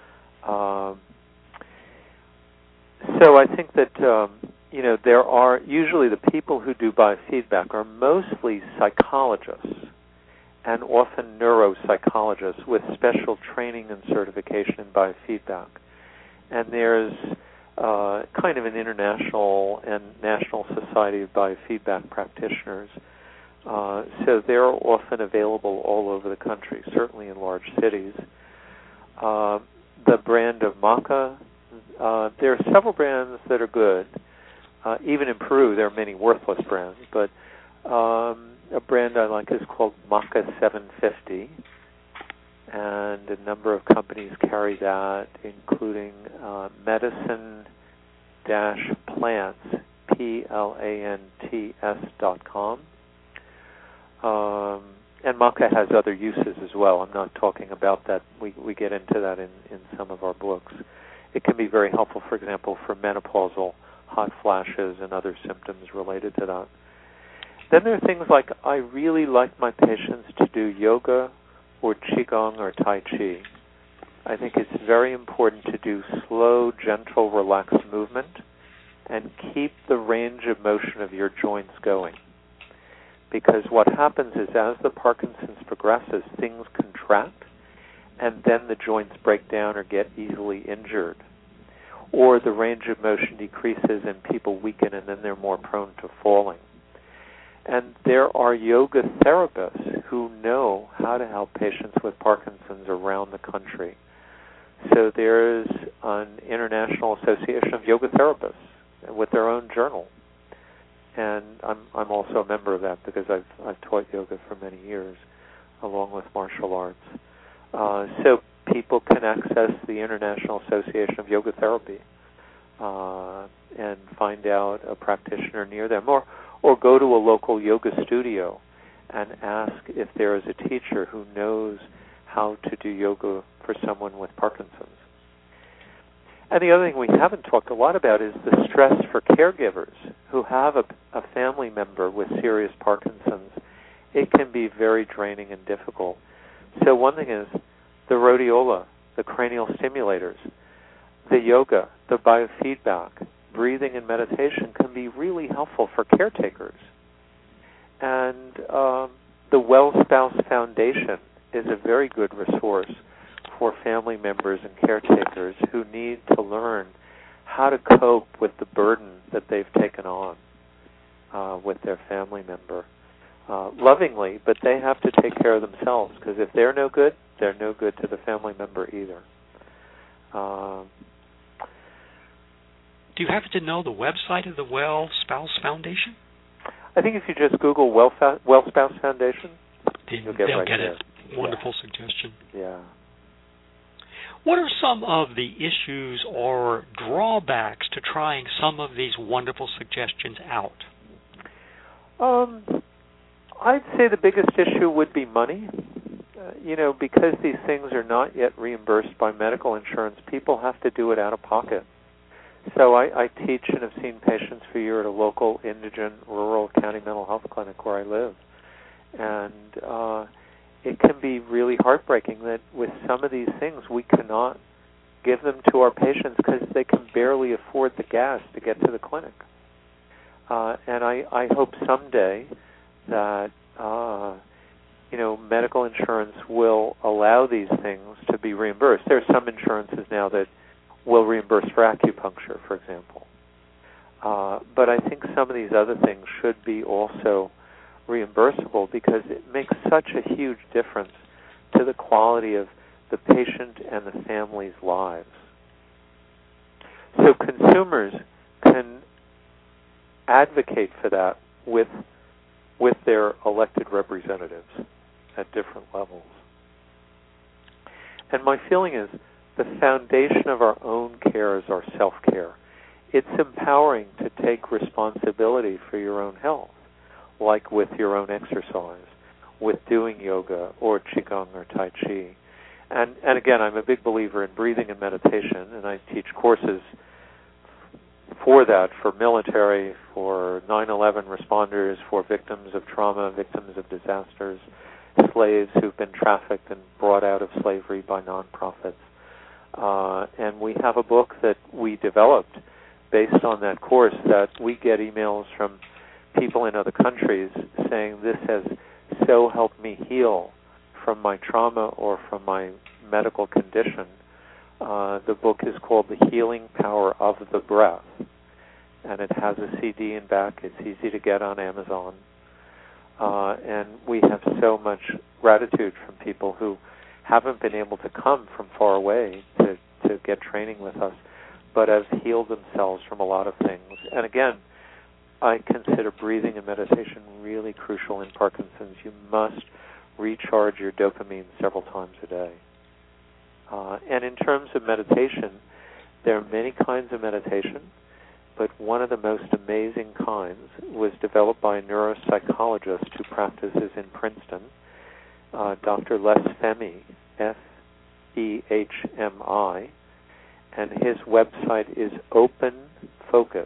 So I think that, there are usually the people who do biofeedback are mostly psychologists and often neuropsychologists with special training and certification in biofeedback. And there's kind of an international and national society of biofeedback practitioners. So they're often available all over the country, certainly in large cities. The brand of maca, there are several brands that are good. Even in Peru, there are many worthless brands, but a brand I like is called Maca 750, and a number of companies carry that, including medicine-plants, PLANTS.com. And maca has other uses as well. I'm not talking about that. We get into that in some of our books. It can be very helpful, for example, for menopausal hot flashes and other symptoms related to that. Then there are things like I really like my patients to do yoga or qigong or tai chi. I think it's very important to do slow, gentle, relaxed movement and keep the range of motion of your joints going. Because what happens is as the Parkinson's progresses, things contract and then the joints break down or get easily injured. Or the range of motion decreases and people weaken and then they're more prone to falling. And there are yoga therapists who know how to help patients with Parkinson's around the country. So there's an International Association of Yoga Therapists with their own journal. And I'm also a member of that because I've taught yoga for many years along with martial arts. So people can access the International Association of Yoga Therapy and find out a practitioner near them, or go to a local yoga studio and ask if there is a teacher who knows how to do yoga for someone with Parkinson's. And the other thing we haven't talked a lot about is the stress for caregivers who have a family member with serious Parkinson's. It can be very draining and difficult. So one thing is the rhodiola, the cranial stimulators, the yoga, the biofeedback, breathing and meditation can be really helpful for caretakers. And the Well Spouse Foundation is a very good resource for family members and caretakers who need to learn how to cope with the burden that they've taken on with their family member. lovingly, but they have to take care of themselves, because if they're no good to the family member either. Do you happen to know the website of the Well Spouse Foundation? I think if you just Google Well Spouse Foundation, you'll get they'll right get there. it. Wonderful suggestion. Yeah. What are some of the issues or drawbacks to trying some of these wonderful suggestions out? I'd say the biggest issue would be money. Because these things are not yet reimbursed by medical insurance, people have to do it out of pocket. So I teach and have seen patients for a year at a local indigent rural county mental health clinic where I live. And it can be really heartbreaking that with some of these things we cannot give them to our patients because they can barely afford the gas to get to the clinic. And I hope someday that medical insurance will allow these things to be reimbursed. There are some insurances now that will reimburse for acupuncture, for example. But I think some of these other things should be also reimbursable because it makes such a huge difference to the quality of the patient and the family's lives. So consumers can advocate for that with their elected representatives at different levels. And my feeling is the foundation of our own care is our self-care. It's empowering to take responsibility for your own health, like with your own exercise, with doing yoga or qigong or tai chi. And again, I'm a big believer in breathing and meditation, and I teach courses for that, for military, for 9/11 responders, for victims of trauma, victims of disasters, slaves who've been trafficked and brought out of slavery by nonprofits. And we have a book that we developed based on that course that we get emails from people in other countries saying this has so helped me heal from my trauma or from my medical condition. The book is called The Healing Power of the Breath, and it has a CD in back. It's easy to get on Amazon. And we have so much gratitude from people who haven't been able to come from far away to get training with us, but have healed themselves from a lot of things. And again, I consider breathing and meditation really crucial in Parkinson's. You must recharge your dopamine several times a day. And in terms of meditation, there are many kinds of meditation, but one of the most amazing kinds was developed by a neuropsychologist who practices in Princeton, Dr. Les Fehmi, Fehmi, and his website is OpenFocus,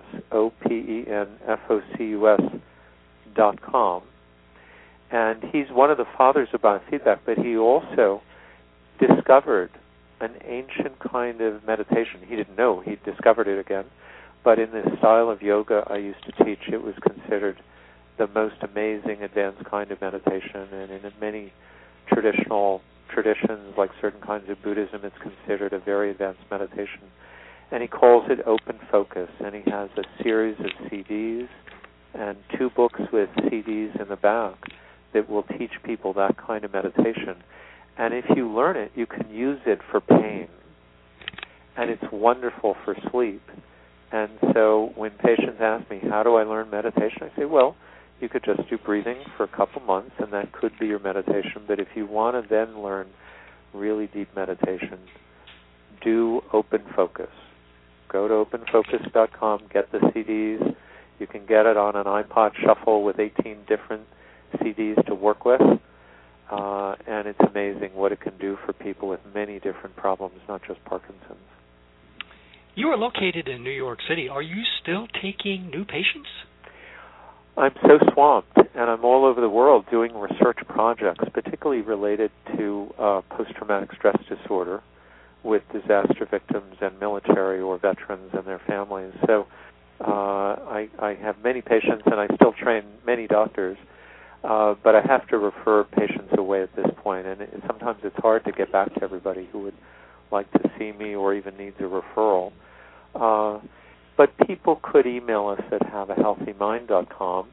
OpenFocus.com. And he's one of the fathers of biofeedback, but he also discovered an ancient kind of meditation. He didn't know he discovered it again, but in this style of yoga I used to teach, it was considered the most amazing advanced kind of meditation, and in many traditional traditions, like certain kinds of Buddhism, it's considered a very advanced meditation. And he calls it Open Focus, and he has a series of CDs and 2 books with CDs in the back that will teach people that kind of meditation. And if you learn it, you can use it for pain. And it's wonderful for sleep. And so when patients ask me, how do I learn meditation? I say, well, you could just do breathing for a couple months, and that could be your meditation. But if you want to then learn really deep meditation, do Open Focus. Go to OpenFocus.com, get the CDs. You can get it on an iPod Shuffle with 18 different CDs to work with. And it's amazing what it can do for people with many different problems, not just Parkinson's. You are located in New York City. Are you still taking new patients? I'm so swamped, and I'm all over the world doing research projects, particularly related to post-traumatic stress disorder with disaster victims and military or veterans and their families. So I have many patients, and I still train many doctors, but I have to refer patients away at this point, and sometimes it's hard to get back to everybody who would like to see me or even needs a referral. But people could email us at haveahealthymind.com,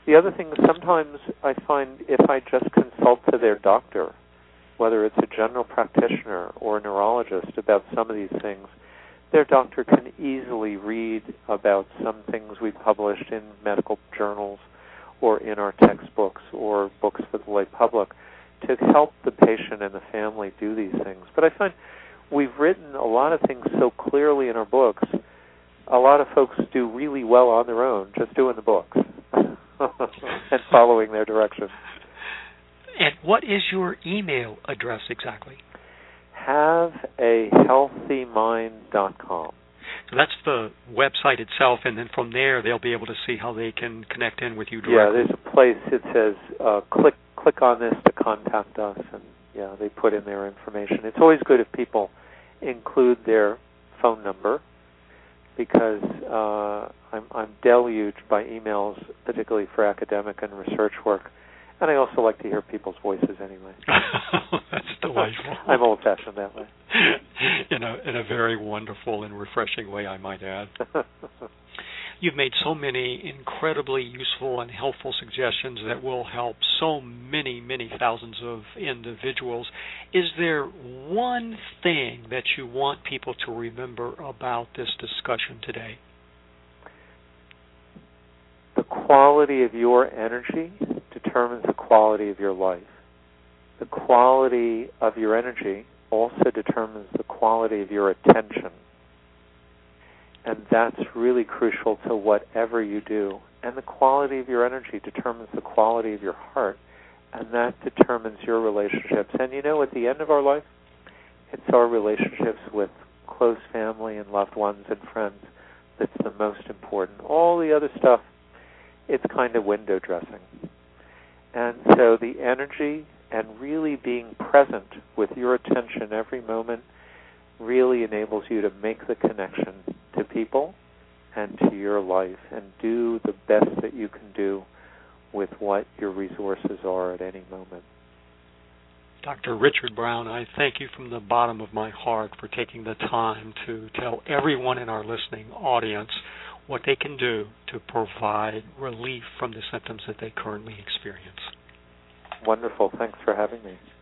The other thing, sometimes I find if I just consult to their doctor, whether it's a general practitioner or a neurologist about some of these things, their doctor can easily read about some things we published in medical journals or in our textbooks or books for the lay public to help the patient and the family do these things. But I find we've written a lot of things so clearly in our books, a lot of folks do really well on their own, just doing the books and following their directions. And what is your email address exactly? haveahealthymind.com. So that's the website itself, and then from there they'll be able to see how they can connect in with you directly. Yeah, there's a place it says click on this to contact us, and yeah, they put in their information. It's always good if people include their phone number, because I'm deluged by emails, particularly for academic and research work, and I also like to hear people's voices anyway. That's delightful. I'm old-fashioned that way. In a very wonderful and refreshing way, I might add. You've made so many incredibly useful and helpful suggestions that will help so many, many thousands of individuals. Is there one thing that you want people to remember about this discussion today? The quality of your energy determines the quality of your life. The quality of your energy also determines the quality of your attention. And that's really crucial to whatever you do. And the quality of your energy determines the quality of your heart, and that determines your relationships. And you know, at the end of our life, it's our relationships with close family and loved ones and friends that's the most important. All the other stuff, it's kind of window dressing. And so the energy and really being present with your attention every moment really enables you to make the connection to people and to your life and do the best that you can do with what your resources are at any moment. Dr. Richard Brown, I thank you from the bottom of my heart for taking the time to tell everyone in our listening audience what they can do to provide relief from the symptoms that they currently experience. Wonderful. Thanks for having me.